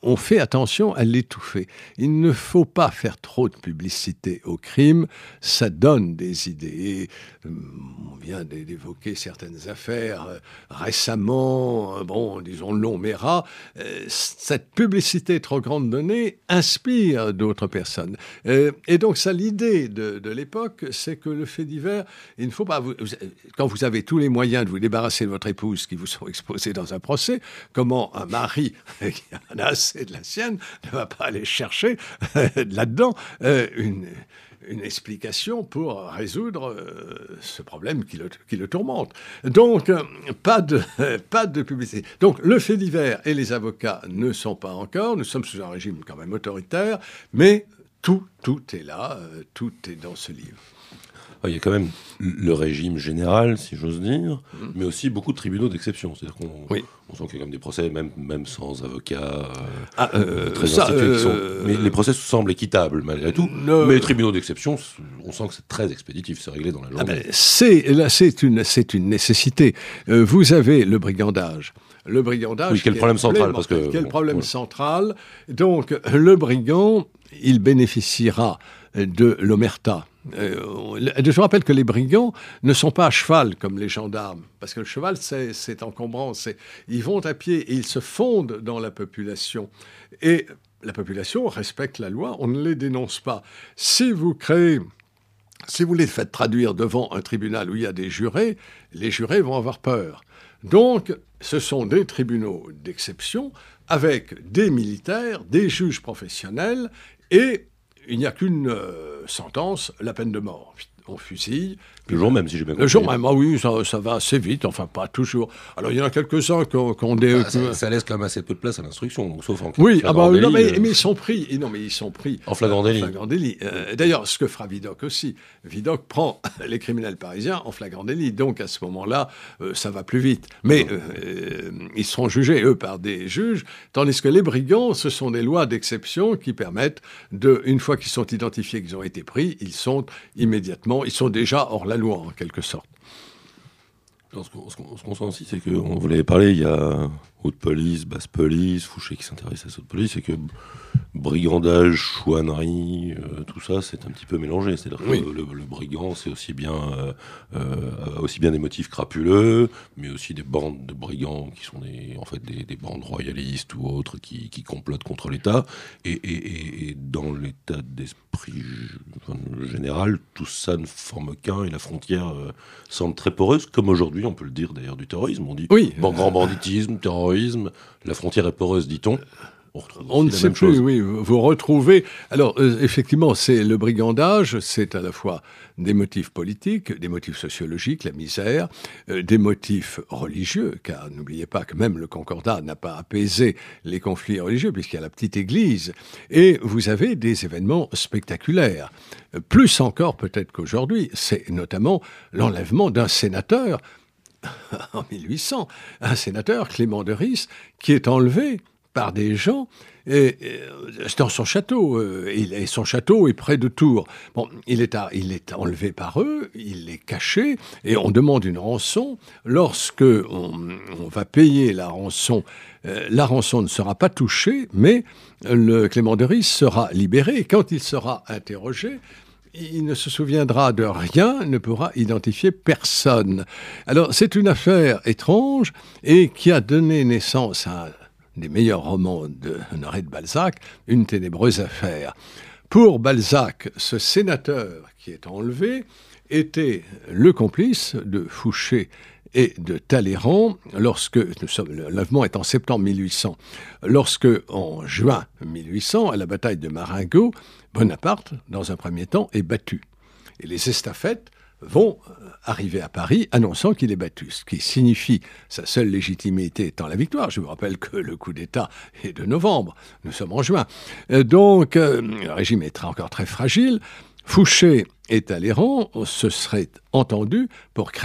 on fait attention à l'étouffer. Il ne faut pas faire trop de publicité au crime, ça donne des idées. Et, euh, on vient d'évoquer certaines affaires euh, récemment, euh, bon, disons long mais ras. Euh, cette publicité trop grande donnée inspire d'autres personnes. Euh, et donc ça, l'idée de, de l'époque, c'est que le fait divers, il ne faut pas... Vous, vous, quand vous avez tous les moyens de vous débarrasser de votre épouse qui vous sont exposés dans un procès, comment un mari qui en a assez de la sienne ne va pas aller chercher euh, là-dedans euh, une, une explication pour résoudre euh, ce problème qui le, qui le tourmente. Donc, euh, pas de, euh, pas de publicité. Donc, le fait divers et les avocats ne sont pas encore. Nous sommes sous un régime quand même autoritaire, mais tout, tout est là, euh, tout est dans ce livre. Il y a quand même le régime général, si j'ose dire, mmh. mais aussi beaucoup de tribunaux d'exception. C'est-à-dire qu'on oui. on sent qu'il y a quand même des procès, même, même sans avocats, euh, ah, euh, très ça, institués. Euh, qui sont... Mais les procès semblent équitables, malgré tout. Euh, mais les tribunaux d'exception, on sent que c'est très expéditif, c'est réglé dans la journée. Ah ben, c'est, là, c'est une, c'est une nécessité. Euh, vous avez le brigandage. Le brigandage... Oui, quel problème central parce que, Quel bon, problème ouais. central. Donc, le brigand, il bénéficiera de l'omerta. Euh, je vous rappelle que les brigands ne sont pas à cheval comme les gendarmes, parce que le cheval, c'est, c'est encombrant. C'est, ils vont à pied et ils se fondent dans la population. Et la population respecte la loi, on ne les dénonce pas. Si vous créez... Si vous les faites traduire devant un tribunal où il y a des jurés, les jurés vont avoir peur. Donc, ce sont des tribunaux d'exception avec des militaires, des juges professionnels, et il n'y a qu'une euh, sentence, la peine de mort. On fusille. Le jour même, si j'ai bien compris. Le jour même, ah oui, ça, ça va assez vite, enfin pas toujours. Alors il y en a quelques-uns qui ont, qui ont des... Ah, ça, ça laisse quand même assez peu de place à l'instruction, donc sauf en oui, ah bah, délit, non, mais, euh... mais ils sont pris. Non, mais ils sont pris en flagrant délit. En flagrant délit. Euh, d'ailleurs, ce que fera Vidocq aussi. Vidocq prend les criminels parisiens en flagrant délit. Donc à ce moment-là, euh, ça va plus vite. Mais euh, euh, ils seront jugés, eux, par des juges, tandis que les brigands, ce sont des lois d'exception qui permettent de, une fois qu'ils sont identifiés, qu'ils ont été pris, ils sont immédiatement, ils sont déjà hors la loi, en quelque sorte. Alors, ce, qu'on, ce, qu'on, ce qu'on sent aussi, c'est qu'on vous l'avez parlé, il y a haute police, basse police, Fouché qui s'intéresse à cette haute police, c'est que brigandage, chouannerie, euh, tout ça, c'est un petit peu mélangé. C'est-à-dire oui. que le, le brigand, c'est aussi bien, euh, euh, aussi bien des motifs crapuleux, mais aussi des bandes de brigands qui sont des, en fait des, des bandes royalistes ou autres qui, qui complotent contre l'État. Et, et, et dans l'état d'esprit enfin, général, tout ça ne forme qu'un et la frontière euh, semble très poreuse, comme aujourd'hui, on peut le dire d'ailleurs du terrorisme. On dit oui. bon, grand banditisme, terrorisme, la frontière est poreuse, dit-on. On, on ne sait plus, chose. oui. Vous retrouvez... Alors, euh, effectivement, c'est le brigandage, c'est à la fois des motifs politiques, des motifs sociologiques, la misère, euh, des motifs religieux, car n'oubliez pas que même le Concordat n'a pas apaisé les conflits religieux, puisqu'il y a la petite église. Et vous avez des événements spectaculaires. Euh, plus encore peut-être qu'aujourd'hui, c'est notamment l'enlèvement d'un sénateur en mille huit cents. Un sénateur, Clément de Ris, qui est enlevé par des gens et, et, dans son château. Euh, il, et son château est près de Tours. Bon, il est, à, il est enlevé par eux, il est caché, et on demande une rançon. Lorsque on, on va payer la rançon, euh, la rançon ne sera pas touchée, mais le Clément de Ris sera libéré. Et quand il sera interrogé, il ne se souviendra de rien, ne pourra identifier personne. Alors, c'est une affaire étrange et qui a donné naissance à un des meilleurs romans de Honoré de Balzac, Une ténébreuse affaire. Pour Balzac, ce sénateur qui est enlevé était le complice de Fouché et de Talleyrand lorsque, nous sommes, l'enlèvement est en septembre mille huit cents, lorsque, en juin mille huit cents, à la bataille de Marengo, Bonaparte, dans un premier temps, est battu. Et les estafettes vont arriver à Paris annonçant qu'il est battu, ce qui signifie sa seule légitimité étant la victoire. Je vous rappelle que le coup d'État est de novembre, nous sommes en juin. Donc, euh, le régime est encore très fragile. Fouché et Talleyrand se seraient entendus pour créer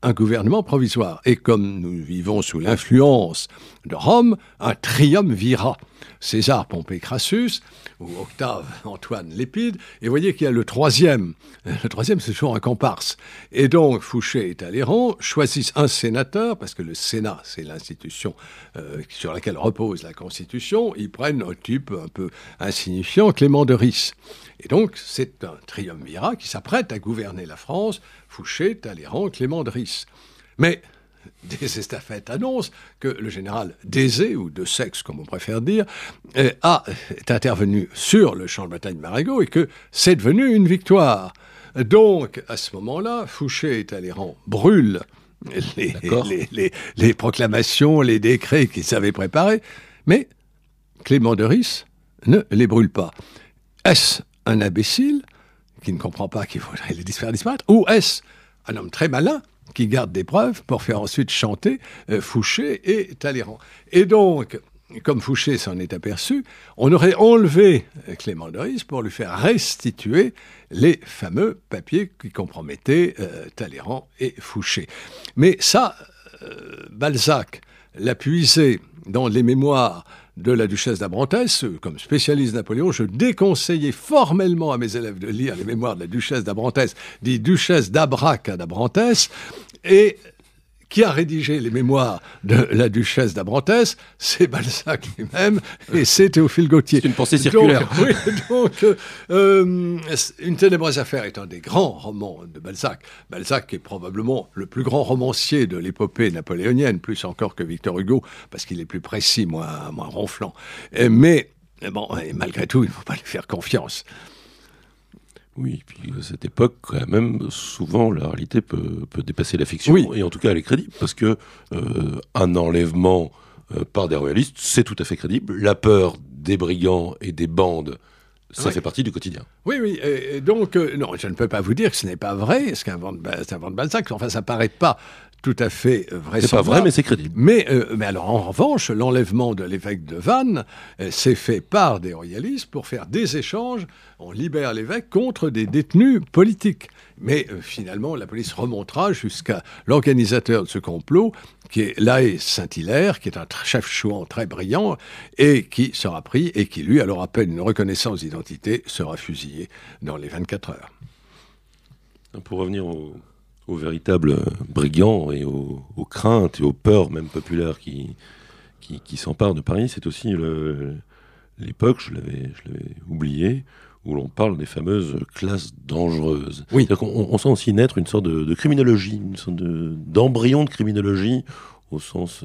un gouvernement provisoire. Et comme nous vivons sous l'influence de Rome, un triumvirat. César Pompée Crassus ou Octave Antoine Lépide. Et vous voyez qu'il y a le troisième. Le troisième, c'est toujours un comparse. Et donc, Fouché et Talleyrand choisissent un sénateur, parce que le Sénat, c'est l'institution euh, sur laquelle repose la Constitution. Ils prennent un type un peu insignifiant, Clément de Ris. Et donc, c'est un triumvirat qui s'apprête à gouverner la France. Fouché, Talleyrand, Clément de Ris. Mais des estafettes annoncent que le général Désé, ou de Sexe comme on préfère dire, a, est intervenu sur le champ de bataille de Marengo et que c'est devenu une victoire. Donc, à ce moment-là, Fouché et Talleyrand brûlent les, les, les, les proclamations, les décrets qu'ils avaient préparés, mais Clément de Ris ne les brûle pas. Est-ce un imbécile qui ne comprend pas qu'il faudrait les faire disparaître, ou est-ce un homme très malin qui garde des preuves pour faire ensuite chanter euh, Fouché et Talleyrand? Et donc, comme Fouché s'en est aperçu, on aurait enlevé Clément de Ris pour lui faire restituer les fameux papiers qui compromettaient euh, Talleyrand et Fouché. Mais ça, euh, Balzac l'a puisé dans les mémoires de la duchesse d'Abrantès. Comme spécialiste de Napoléon, je déconseillais formellement à mes élèves de lire les mémoires de la duchesse d'Abrantès, dit duchesse d'Abrac à d'Abrantès, et qui a rédigé les mémoires de la duchesse d'Abrantès, c'est Balzac lui-même, et c'est Théophile Gautier. C'est une pensée circulaire. Donc, oui, donc euh, Une ténébreuse affaire est un des grands romans de Balzac. Balzac est probablement le plus grand romancier de l'épopée napoléonienne, plus encore que Victor Hugo, parce qu'il est plus précis, moins, moins ronflant. Et, mais, bon, et malgré tout, il ne faut pas lui faire confiance. Oui, puis à cette époque, quand même, souvent, la réalité peut, peut dépasser la fiction, oui. Et en tout cas, elle est crédible, parce que euh, un enlèvement euh, par des royalistes, c'est tout à fait crédible. La peur des brigands et des bandes, ça oui. fait partie du quotidien. Oui, oui, et, et donc, euh, non, je ne peux pas vous dire que ce n'est pas vrai, ce qu'un vent de, c'est un vent de Balzac, enfin, ça paraît pas tout à fait vraisemblable. C'est pas vrai, mais c'est crédible. Mais, euh, mais alors, en revanche, l'enlèvement de l'évêque de Vannes euh, s'est fait par des royalistes pour faire des échanges. On libère l'évêque contre des détenus politiques. Mais euh, finalement, la police remontera jusqu'à l'organisateur de ce complot, qui est Laë Saint-Hilaire, qui est un chef chouan très brillant, et qui sera pris, et qui, lui, alors à peine une reconnaissance d'identité, sera fusillé dans les vingt-quatre heures. Pour revenir au... aux véritables brigands et aux, aux craintes et aux peurs même populaires qui, qui, qui s'emparent de Paris, c'est aussi le, l'époque, je l'avais, je l'avais oublié, où l'on parle des fameuses classes dangereuses. Oui. C'est-à-dire qu'on on sent aussi naître une sorte de, de criminologie, une sorte de, d'embryon de criminologie au sens... Euh,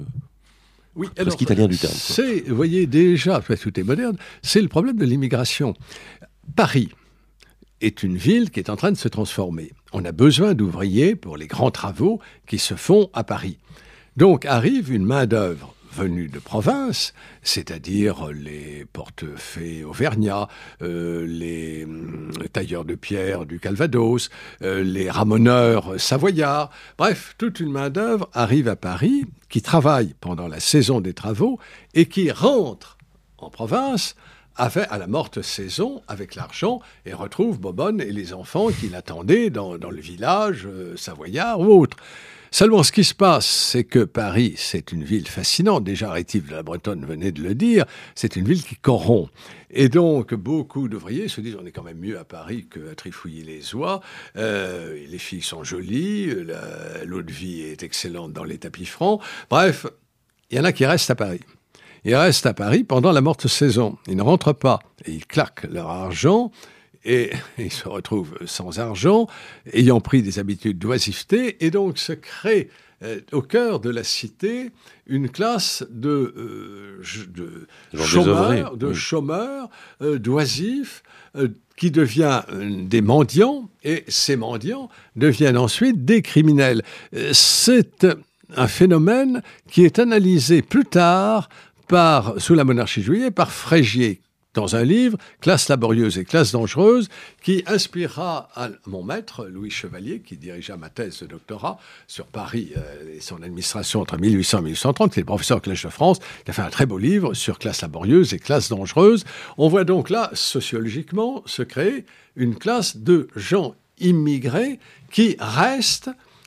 Oui, alors, presque italien du terme. C'est, vous voyez, déjà, tout est moderne, c'est le problème de l'immigration. Paris est une ville qui est en train de se transformer. On a besoin d'ouvriers pour les grands travaux qui se font à Paris. Donc arrive une main-d'œuvre venue de province, c'est-à-dire les portefaix auvergnats, euh, les euh, tailleurs de pierre du Calvados, euh, les ramoneurs savoyards. Bref, toute une main-d'œuvre arrive à Paris qui travaille pendant la saison des travaux et qui rentre en province avait à la morte saison avec l'argent et retrouve Bobonne et les enfants qui l'attendaient dans, dans le village euh, savoyard ou autre. Seulement, ce qui se passe, c'est que Paris, c'est une ville fascinante. Déjà, Rétif de la Bretonne venait de le dire, c'est une ville qui corrompt. Et donc, beaucoup d'ouvriers se disent, on est quand même mieux à Paris qu'à Trifouilly-les-Oies. Euh, les filles sont jolies, la, l'eau de vie est excellente dans les tapis francs. Bref, il y en a qui restent à Paris. Ils restent à Paris pendant la morte saison. Ils ne rentrent pas. Et ils claquent leur argent et ils se retrouvent sans argent, ayant pris des habitudes d'oisiveté. Et donc se crée euh, au cœur de la cité une classe de, euh, de chômeurs, de oui. chômeurs euh, d'oisifs, euh, qui devient euh, des mendiants. Et ces mendiants deviennent ensuite des criminels. C'est un phénomène qui est analysé plus tard par, sous la monarchie juillet, par Frégier, dans un livre, Classe laborieuse et classe dangereuse, qui inspirera à mon maître, Louis Chevalier, qui dirigea ma thèse de doctorat sur Paris euh, et son administration entre mille huit cents et mille huit cent trente, qui est le professeur au Collège de France, qui a fait un très beau livre sur classe laborieuse et classe dangereuse. On voit donc là, sociologiquement, se créer une classe de gens immigrés qui restent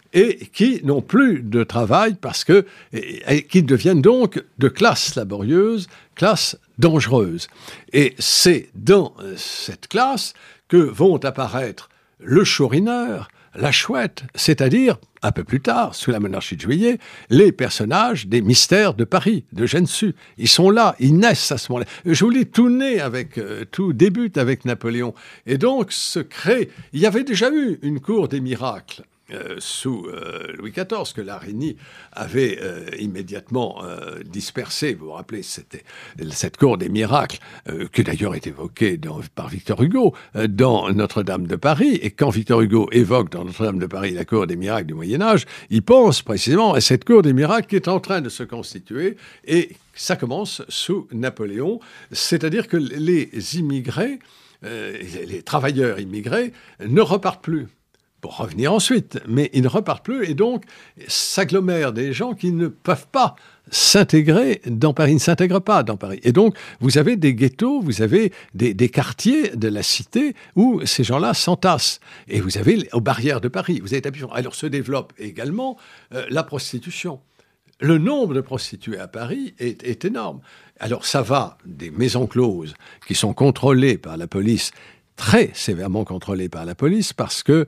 et qui n'ont plus de travail parce que, et, et qui deviennent donc de classe laborieuse, classe dangereuse. Et c'est dans cette classe que vont apparaître le chourineur, la chouette, c'est-à-dire, un peu plus tard, sous la monarchie de Juillet, les personnages des mystères de Paris, de Gensu. Ils sont là, ils naissent à ce moment-là. Je vous dis, tout naît avec, euh, tout débute avec Napoléon. Et donc, se crée, il y avait déjà eu une cour des miracles. Euh, sous euh, Louis quatorze, que Larigny avait euh, immédiatement euh, dispersé. Vous vous rappelez, c'était cette cour des miracles, euh, qui d'ailleurs est évoquée dans, par Victor Hugo euh, dans Notre-Dame de Paris. Et quand Victor Hugo évoque dans Notre-Dame de Paris la cour des miracles du Moyen-Âge, il pense précisément à cette cour des miracles qui est en train de se constituer. Et ça commence sous Napoléon, c'est-à-dire que les immigrés, euh, les travailleurs immigrés, ne repartent plus. Pour revenir ensuite, mais ils ne repartent plus et donc s'agglomèrent des gens qui ne peuvent pas s'intégrer dans Paris, ils ne s'intègrent pas dans Paris. Et donc, vous avez des ghettos, vous avez des, des quartiers de la cité où ces gens-là s'entassent. Et vous avez aux barrières de Paris, vous avez alors se développe également euh, la prostitution. Le nombre de prostituées à Paris est, est énorme. Alors ça va des maisons closes qui sont contrôlées par la police, très sévèrement contrôlées par la police, parce que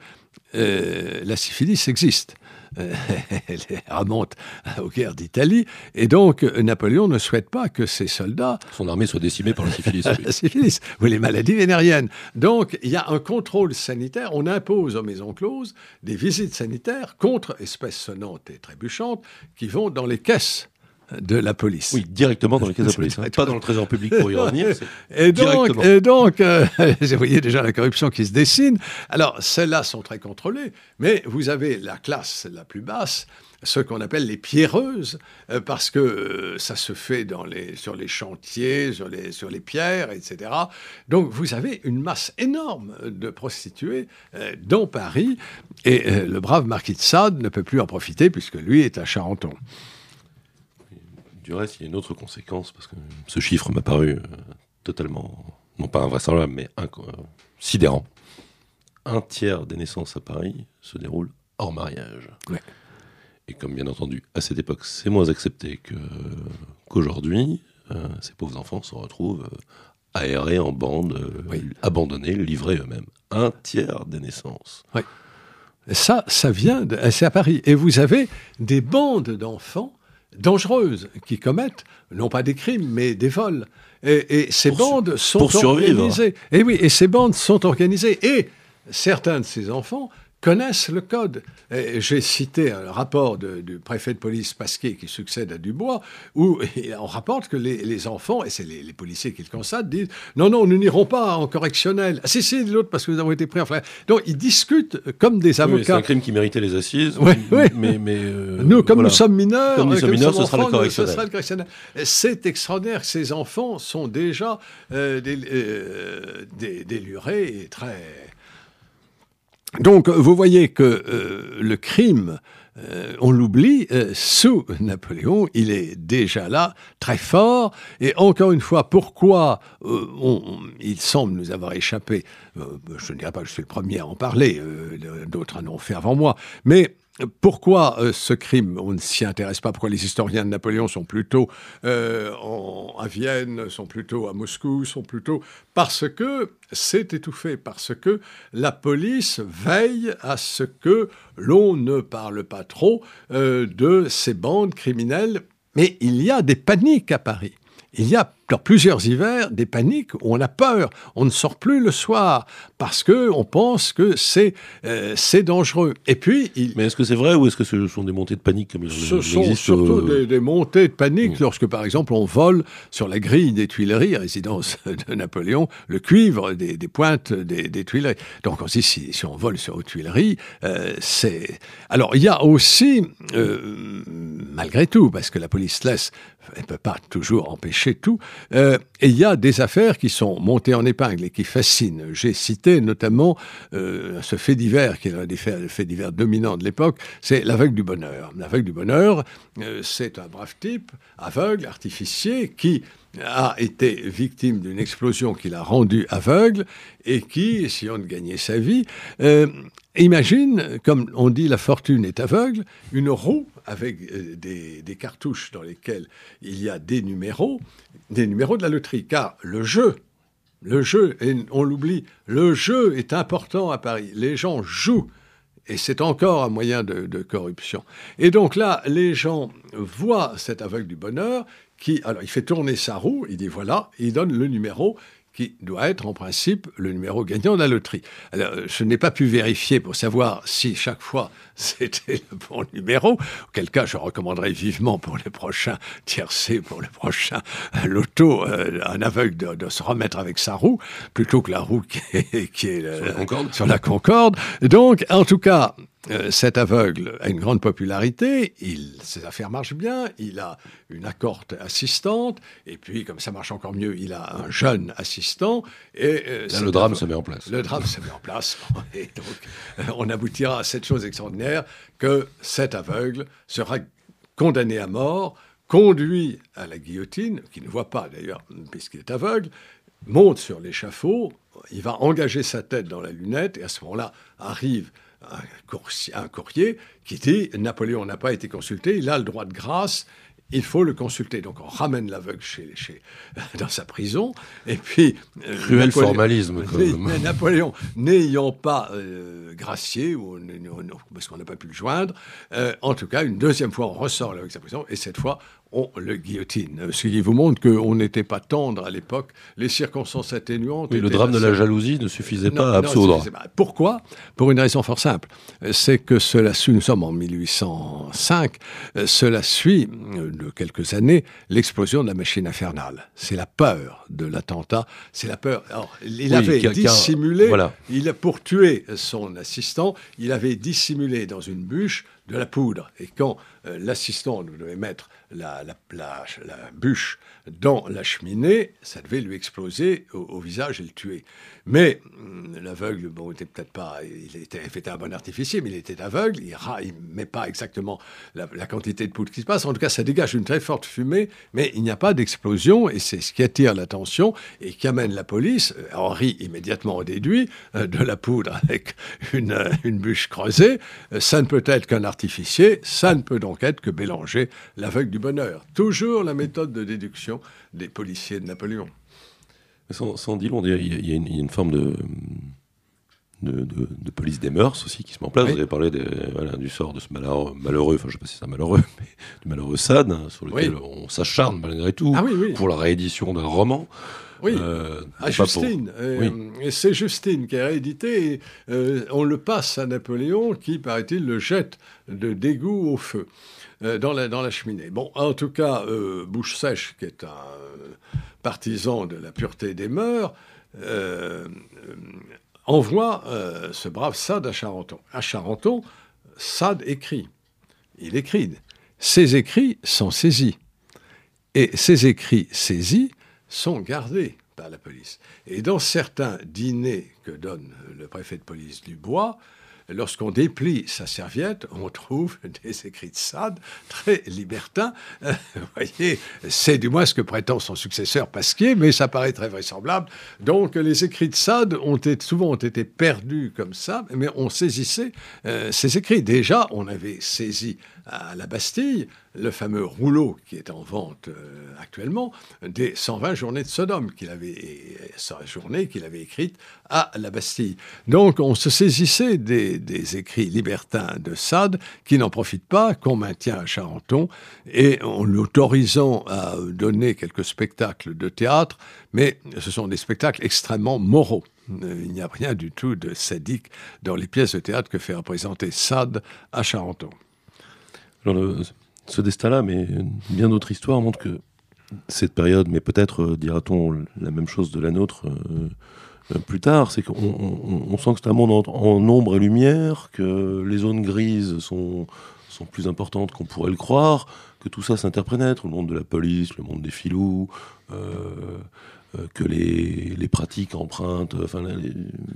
Euh, la syphilis existe. Euh, elle remonte aux guerres d'Italie. Et donc, Napoléon ne souhaite pas que ses soldats... Son armée soit décimée par la syphilis. Oui. La syphilis, ou les maladies vénériennes. Donc, il y a un contrôle sanitaire. On impose aux maisons closes des visites sanitaires contre espèces sonnantes et trébuchantes qui vont dans les caisses de la police. Oui, directement dans les caisses de la police. Hein. Pas dans le trésor public pour y revenir. Et donc, et donc euh, vous voyez déjà la corruption qui se dessine. Alors, celles-là sont très contrôlées, mais vous avez la classe la plus basse, ce qu'on appelle les pierreuses, euh, parce que euh, ça se fait dans les, sur les chantiers, sur les, sur les pierres, et cetera. Donc, vous avez une masse énorme de prostituées euh, dans Paris, et euh, le brave marquis de Sade ne peut plus en profiter, puisque lui est à Charenton. Du reste, il y a une autre conséquence, parce que ce chiffre m'a paru euh, totalement, non pas invraisemblable, mais inc- euh, sidérant. Un tiers des naissances à Paris se déroulent hors mariage. Ouais. Et comme bien entendu, à cette époque, c'est moins accepté que, qu'aujourd'hui, euh, ces pauvres enfants se retrouvent euh, aérés en bande, euh, oui. abandonnés, livrés eux-mêmes. Un tiers des naissances. Oui. Ça, ça vient, de, c'est à Paris. Et vous avez des bandes d'enfants dangereuses qui commettent, non pas des crimes, mais des vols. Et, et ces pour bandes su- sont pour organisées. Et oui, et ces bandes sont organisées. Et certains de ces enfants connaissent le code. Et j'ai cité un rapport de, du préfet de police Pasquier qui succède à Dubois, où on rapporte que les, les enfants, et c'est les, les policiers qui le constatent, disent « Non, non, nous n'irons pas en correctionnel. »« Ah si, si, l'autre, parce que nous avons été pris en frère. » Donc, ils discutent comme des avocats. Oui, c'est un crime qui méritait les assises. Oui, oui. Mais, mais, euh, nous, comme voilà. nous sommes mineurs, comme nous sommes mineurs, sommes ce, sera enfants, le correctionnel. ce sera le correctionnel. C'est extraordinaire que ces enfants sont déjà euh, des, euh, des, délurés et très... Donc, vous voyez que euh, le crime, euh, on l'oublie, euh, sous Napoléon, il est déjà là, très fort. Et encore une fois, pourquoi euh, on, on, il semble nous avoir échappé, euh, je ne dirais pas que je suis le premier à en parler, euh, d'autres en ont fait avant moi, mais... Pourquoi euh, ce crime, on ne s'y intéresse pas? Pourquoi les historiens de Napoléon sont plutôt euh, en, à Vienne, sont plutôt à Moscou, sont plutôt... Parce que c'est étouffé, parce que la police veille à ce que l'on ne parle pas trop euh, de ces bandes criminelles. Mais il y a des paniques à Paris. Il y a dans plusieurs hivers des paniques où on a peur, on ne sort plus le soir parce que on pense que c'est euh, c'est dangereux. Et puis, il... mais est-ce que c'est vrai ou est-ce que ce sont des montées de panique comme ce sont surtout euh... des, des montées de panique mmh. lorsque, par exemple, on vole sur la grille des Tuileries, résidence de Napoléon, le cuivre des, des pointes des, des Tuileries. Donc on se dit si, si on vole sur les Tuileries, euh, c'est. Alors il y a aussi, euh, malgré tout, parce que la police laisse, elle ne peut pas toujours empêcher tout. Euh, et il y a des affaires qui sont montées en épingle et qui fascinent. J'ai cité notamment euh, ce fait divers, qui est l'un des faits, faits divers dominants de l'époque, c'est l'aveugle du bonheur. L'aveugle du bonheur, euh, c'est un brave type, aveugle, artificier, qui a été victime d'une explosion qui l'a rendu aveugle et qui, essayant de gagner sa vie, euh, imagine, comme on dit, la fortune est aveugle, une roue avec euh, des, des cartouches dans lesquelles il y a des numéros, des numéros de la loterie, car le jeu, le jeu, et on l'oublie, le jeu est important à Paris. Les gens jouent. Et c'est encore un moyen de, de corruption. Et donc là, les gens voient cet aveugle du bonheur qui, alors il fait tourner sa roue, il dit voilà, il donne le numéro qui doit être en principe le numéro gagnant de la loterie. Alors, je n'ai pas pu vérifier pour savoir si chaque fois c'était le bon numéro, auquel cas je recommanderais vivement pour les prochains tiercés, pour le prochain loto, euh, un aveugle de, de se remettre avec sa roue, plutôt que la roue qui est, qui est sur, la Concorde. sur la Concorde. Donc, en tout cas, Euh, cet aveugle a une grande popularité, il, ses affaires marchent bien, il a une accorte assistante, et puis, comme ça marche encore mieux, il a un jeune assistant. Et, euh, Là, le drame se met en place. Le drame se met en place. Et donc, euh, on aboutira à cette chose extraordinaire que cet aveugle sera condamné à mort, conduit à la guillotine, qui ne voit pas d'ailleurs, puisqu'il est aveugle, monte sur l'échafaud, il va engager sa tête dans la lunette, et à ce moment-là arrive Un, coursier, un courrier qui dit « Napoléon n'a pas été consulté, il a le droit de grâce, il faut le consulter ». Donc on ramène l'aveugle chez, chez, dans sa prison, et puis... Cruel Napoléon, formalisme, quand même. Mais Napoléon, n'ayant pas euh, gracié, ou, parce qu'on n'a pas pu le joindre, euh, en tout cas, une deuxième fois, on ressort avec sa prison, et cette fois, on le guillotine. Ce qui vous montre qu'on n'était pas tendre à l'époque. Les circonstances atténuantes... Oui, le drame de la jalousie ne suffisait non, pas à absoudre. Non, pas. Pourquoi ? Pour une raison fort simple. C'est que cela suit, nous sommes en mille huit cent cinq, cela suit de quelques années l'explosion de la machine infernale. C'est la peur de l'attentat. C'est la peur... Alors, il oui, avait dissimulé, voilà. il, pour tuer son assistant, il avait dissimulé dans une bûche de la poudre. Et quand euh, l'assistant devait mettre la, la, la, la bûche dans la cheminée, ça devait lui exploser au, au visage et le tuer. Mais hum, l'aveugle, bon, était peut-être pas... Il était, était un bon artificier, mais il était aveugle. Il ne met pas exactement la, la quantité de poudre qui se passe. En tout cas, ça dégage une très forte fumée, mais il n'y a pas d'explosion, et c'est ce qui attire l'attention et qui amène la police. Henri, immédiatement, en déduit euh, de la poudre avec une, euh, une bûche creusée. Euh, ça ne peut être qu'un artificier, ça ne peut donc être que Bélanger, l'aveugle du bonheur. Toujours la méthode de déduction des policiers de Napoléon. Sans, sans dire, on dirait, il y, y, y a une forme de, de, de, de police des mœurs aussi qui se met en place. Oui. Vous avez parlé des, voilà, du sort de ce malheureux, malheureux, enfin je ne sais pas si c'est un malheureux, mais du malheureux Sade, hein, sur lequel oui. on s'acharne malgré tout, ah, oui, oui. pour la réédition d'un roman. Oui, euh, à Justine. Pour... Euh, oui. Et c'est Justine qui a réédité. Et, euh, on le passe à Napoléon qui, paraît-il, le jette de dégoût au feu euh, dans, la, dans la cheminée. Bon, en tout cas, euh, Bouche Sèche, qui est un euh, partisan de la pureté des mœurs, euh, envoie euh, ce brave Sade à Charenton. À Charenton, Sade écrit. Il écrit. Ses écrits sont saisis. Et ces écrits saisis sont gardés par la police. Et dans certains dîners que donne le préfet de police du Bois, lorsqu'on déplie sa serviette, on trouve des écrits de Sade très libertins. Euh, vous voyez, c'est du moins ce que prétend son successeur Pasquier, mais ça paraît très vraisemblable. Donc les écrits de Sade ont été, souvent ont été perdus comme ça, mais on saisissait euh, ces écrits. Déjà, on avait saisi à la Bastille le fameux rouleau qui est en vente euh, actuellement des cent vingt journées de Sodome qu'il avait, journées qu'il avait écrites à la Bastille. Donc on se saisissait des, des écrits libertins de Sade qui n'en profitent pas, qu'on maintient à Charenton, et en l'autorisant à donner quelques spectacles de théâtre, mais ce sont des spectacles extrêmement moraux. Il n'y a rien du tout de sadique dans les pièces de théâtre que fait représenter Sade à Charenton. Alors le, ce destin-là, mais bien d'autres histoires montrent que cette période, mais peut-être euh, dira-t-on la même chose de la nôtre euh, euh, plus tard, c'est qu'on on, on sent que c'est un monde en, en ombre et lumière, que les zones grises sont, sont plus importantes qu'on pourrait le croire, que tout ça s'interpénètre, le monde de la police, le monde des filous, euh, euh, que les, les pratiques empruntent, enfin, les,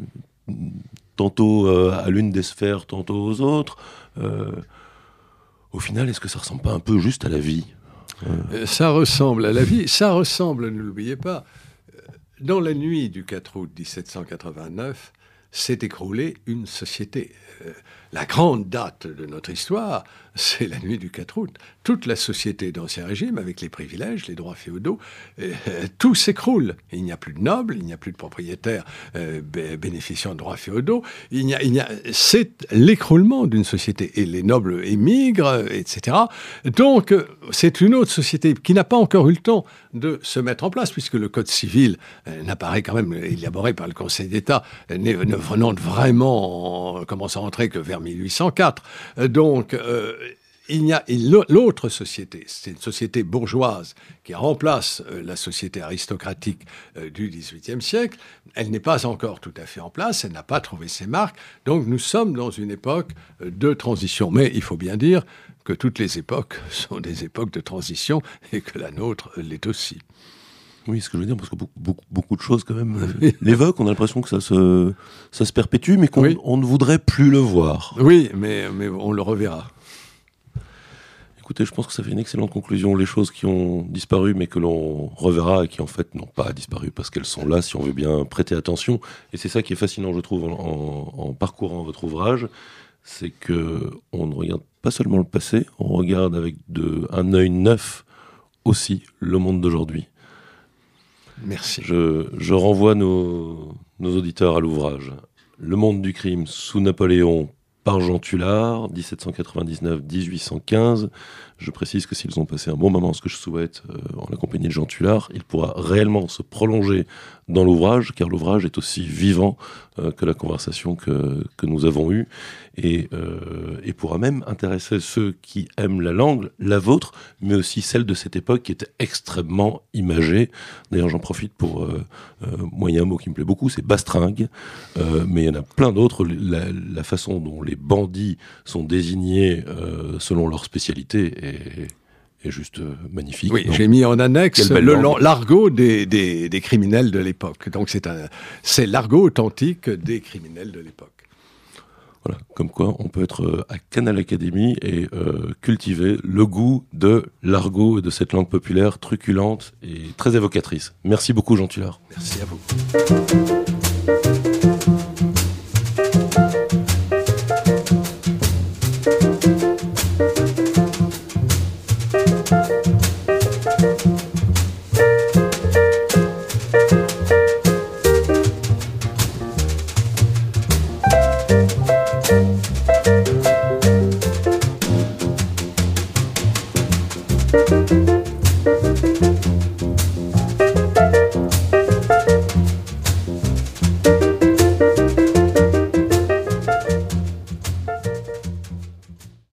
tantôt euh, à l'une des sphères, tantôt aux autres. Euh, Au final, est-ce que ça ressemble pas un peu juste à la vie ? euh... Ça ressemble à la vie. Ça ressemble, ne l'oubliez pas, dans la nuit du quatre août dix-sept cent quatre-vingt-neuf, s'est écroulée une société. Euh, la grande date de notre histoire, c'est la nuit du quatre août. Toute la société d'Ancien Régime, avec les privilèges, les droits féodaux, euh, tout s'écroule. Il n'y a plus de nobles, il n'y a plus de propriétaires euh, bé- bénéficiant de droits féodaux. Il n'y a, il n'y a, c'est l'écroulement d'une société. Et les nobles émigrent, et cetera. Donc, c'est une autre société qui n'a pas encore eu le temps de se mettre en place, puisque le Code civil euh, n'apparaît quand même élaboré par le Conseil d'État, euh, ne, ne venant vraiment, en, commence à entrer que vers mille huit cent quatre. Euh, donc, euh, il y a l'autre société, c'est une société bourgeoise qui remplace euh, la société aristocratique euh, du dix-huitième siècle. Elle n'est pas encore tout à fait en place, elle n'a pas trouvé ses marques. Donc nous sommes dans une époque euh, de transition. Mais il faut bien dire que toutes les époques sont des époques de transition et que la nôtre l'est aussi. Oui, ce que je veux dire, parce que beaucoup, beaucoup, beaucoup de choses, quand même, euh, l'évoquent. On a l'impression que ça se, ça se perpétue, mais qu'on oui. on ne voudrait plus le voir. Oui, mais, mais on le reverra. Écoutez, je pense que ça fait une excellente conclusion. Les choses qui ont disparu, mais que l'on reverra et qui, en fait, n'ont pas disparu parce qu'elles sont là, si on veut bien prêter attention. Et c'est ça qui est fascinant, je trouve, en, en, en parcourant votre ouvrage. C'est que on ne regarde pas seulement le passé, on regarde avec de, un œil neuf aussi le monde d'aujourd'hui. Merci. Je, je renvoie nos, nos auditeurs à l'ouvrage. Le monde du crime sous Napoléon par Jean Tullard, dix-sept cent quatre-vingt-dix-neuf à dix-huit cent quinze. Je précise que s'ils ont passé un bon moment, ce que je souhaite, euh, en la compagnie de Jean Tullard, il pourra réellement se prolonger dans l'ouvrage, car l'ouvrage est aussi vivant euh, que la conversation que, que nous avons eue, et, euh, et pourra même intéresser ceux qui aiment la langue, la vôtre, mais aussi celle de cette époque qui était extrêmement imagée. D'ailleurs, j'en profite pour... Euh, euh, moi, il y a un mot qui me plaît beaucoup, c'est bastringue, euh, mais il y en a plein d'autres. La, la façon dont les bandits sont désignés euh, selon leur spécialité est, est juste euh, magnifique. Oui, Donc, j'ai mis en annexe le, langue. l'argot des, des, des criminels de l'époque. Donc c'est, un, c'est l'argot authentique des criminels de l'époque. Voilà, comme quoi on peut être à Canal Academy et euh, cultiver le goût de l'argot et de cette langue populaire truculente et très évocatrice. Merci beaucoup, Jean Tullard. Merci à vous. Thank you.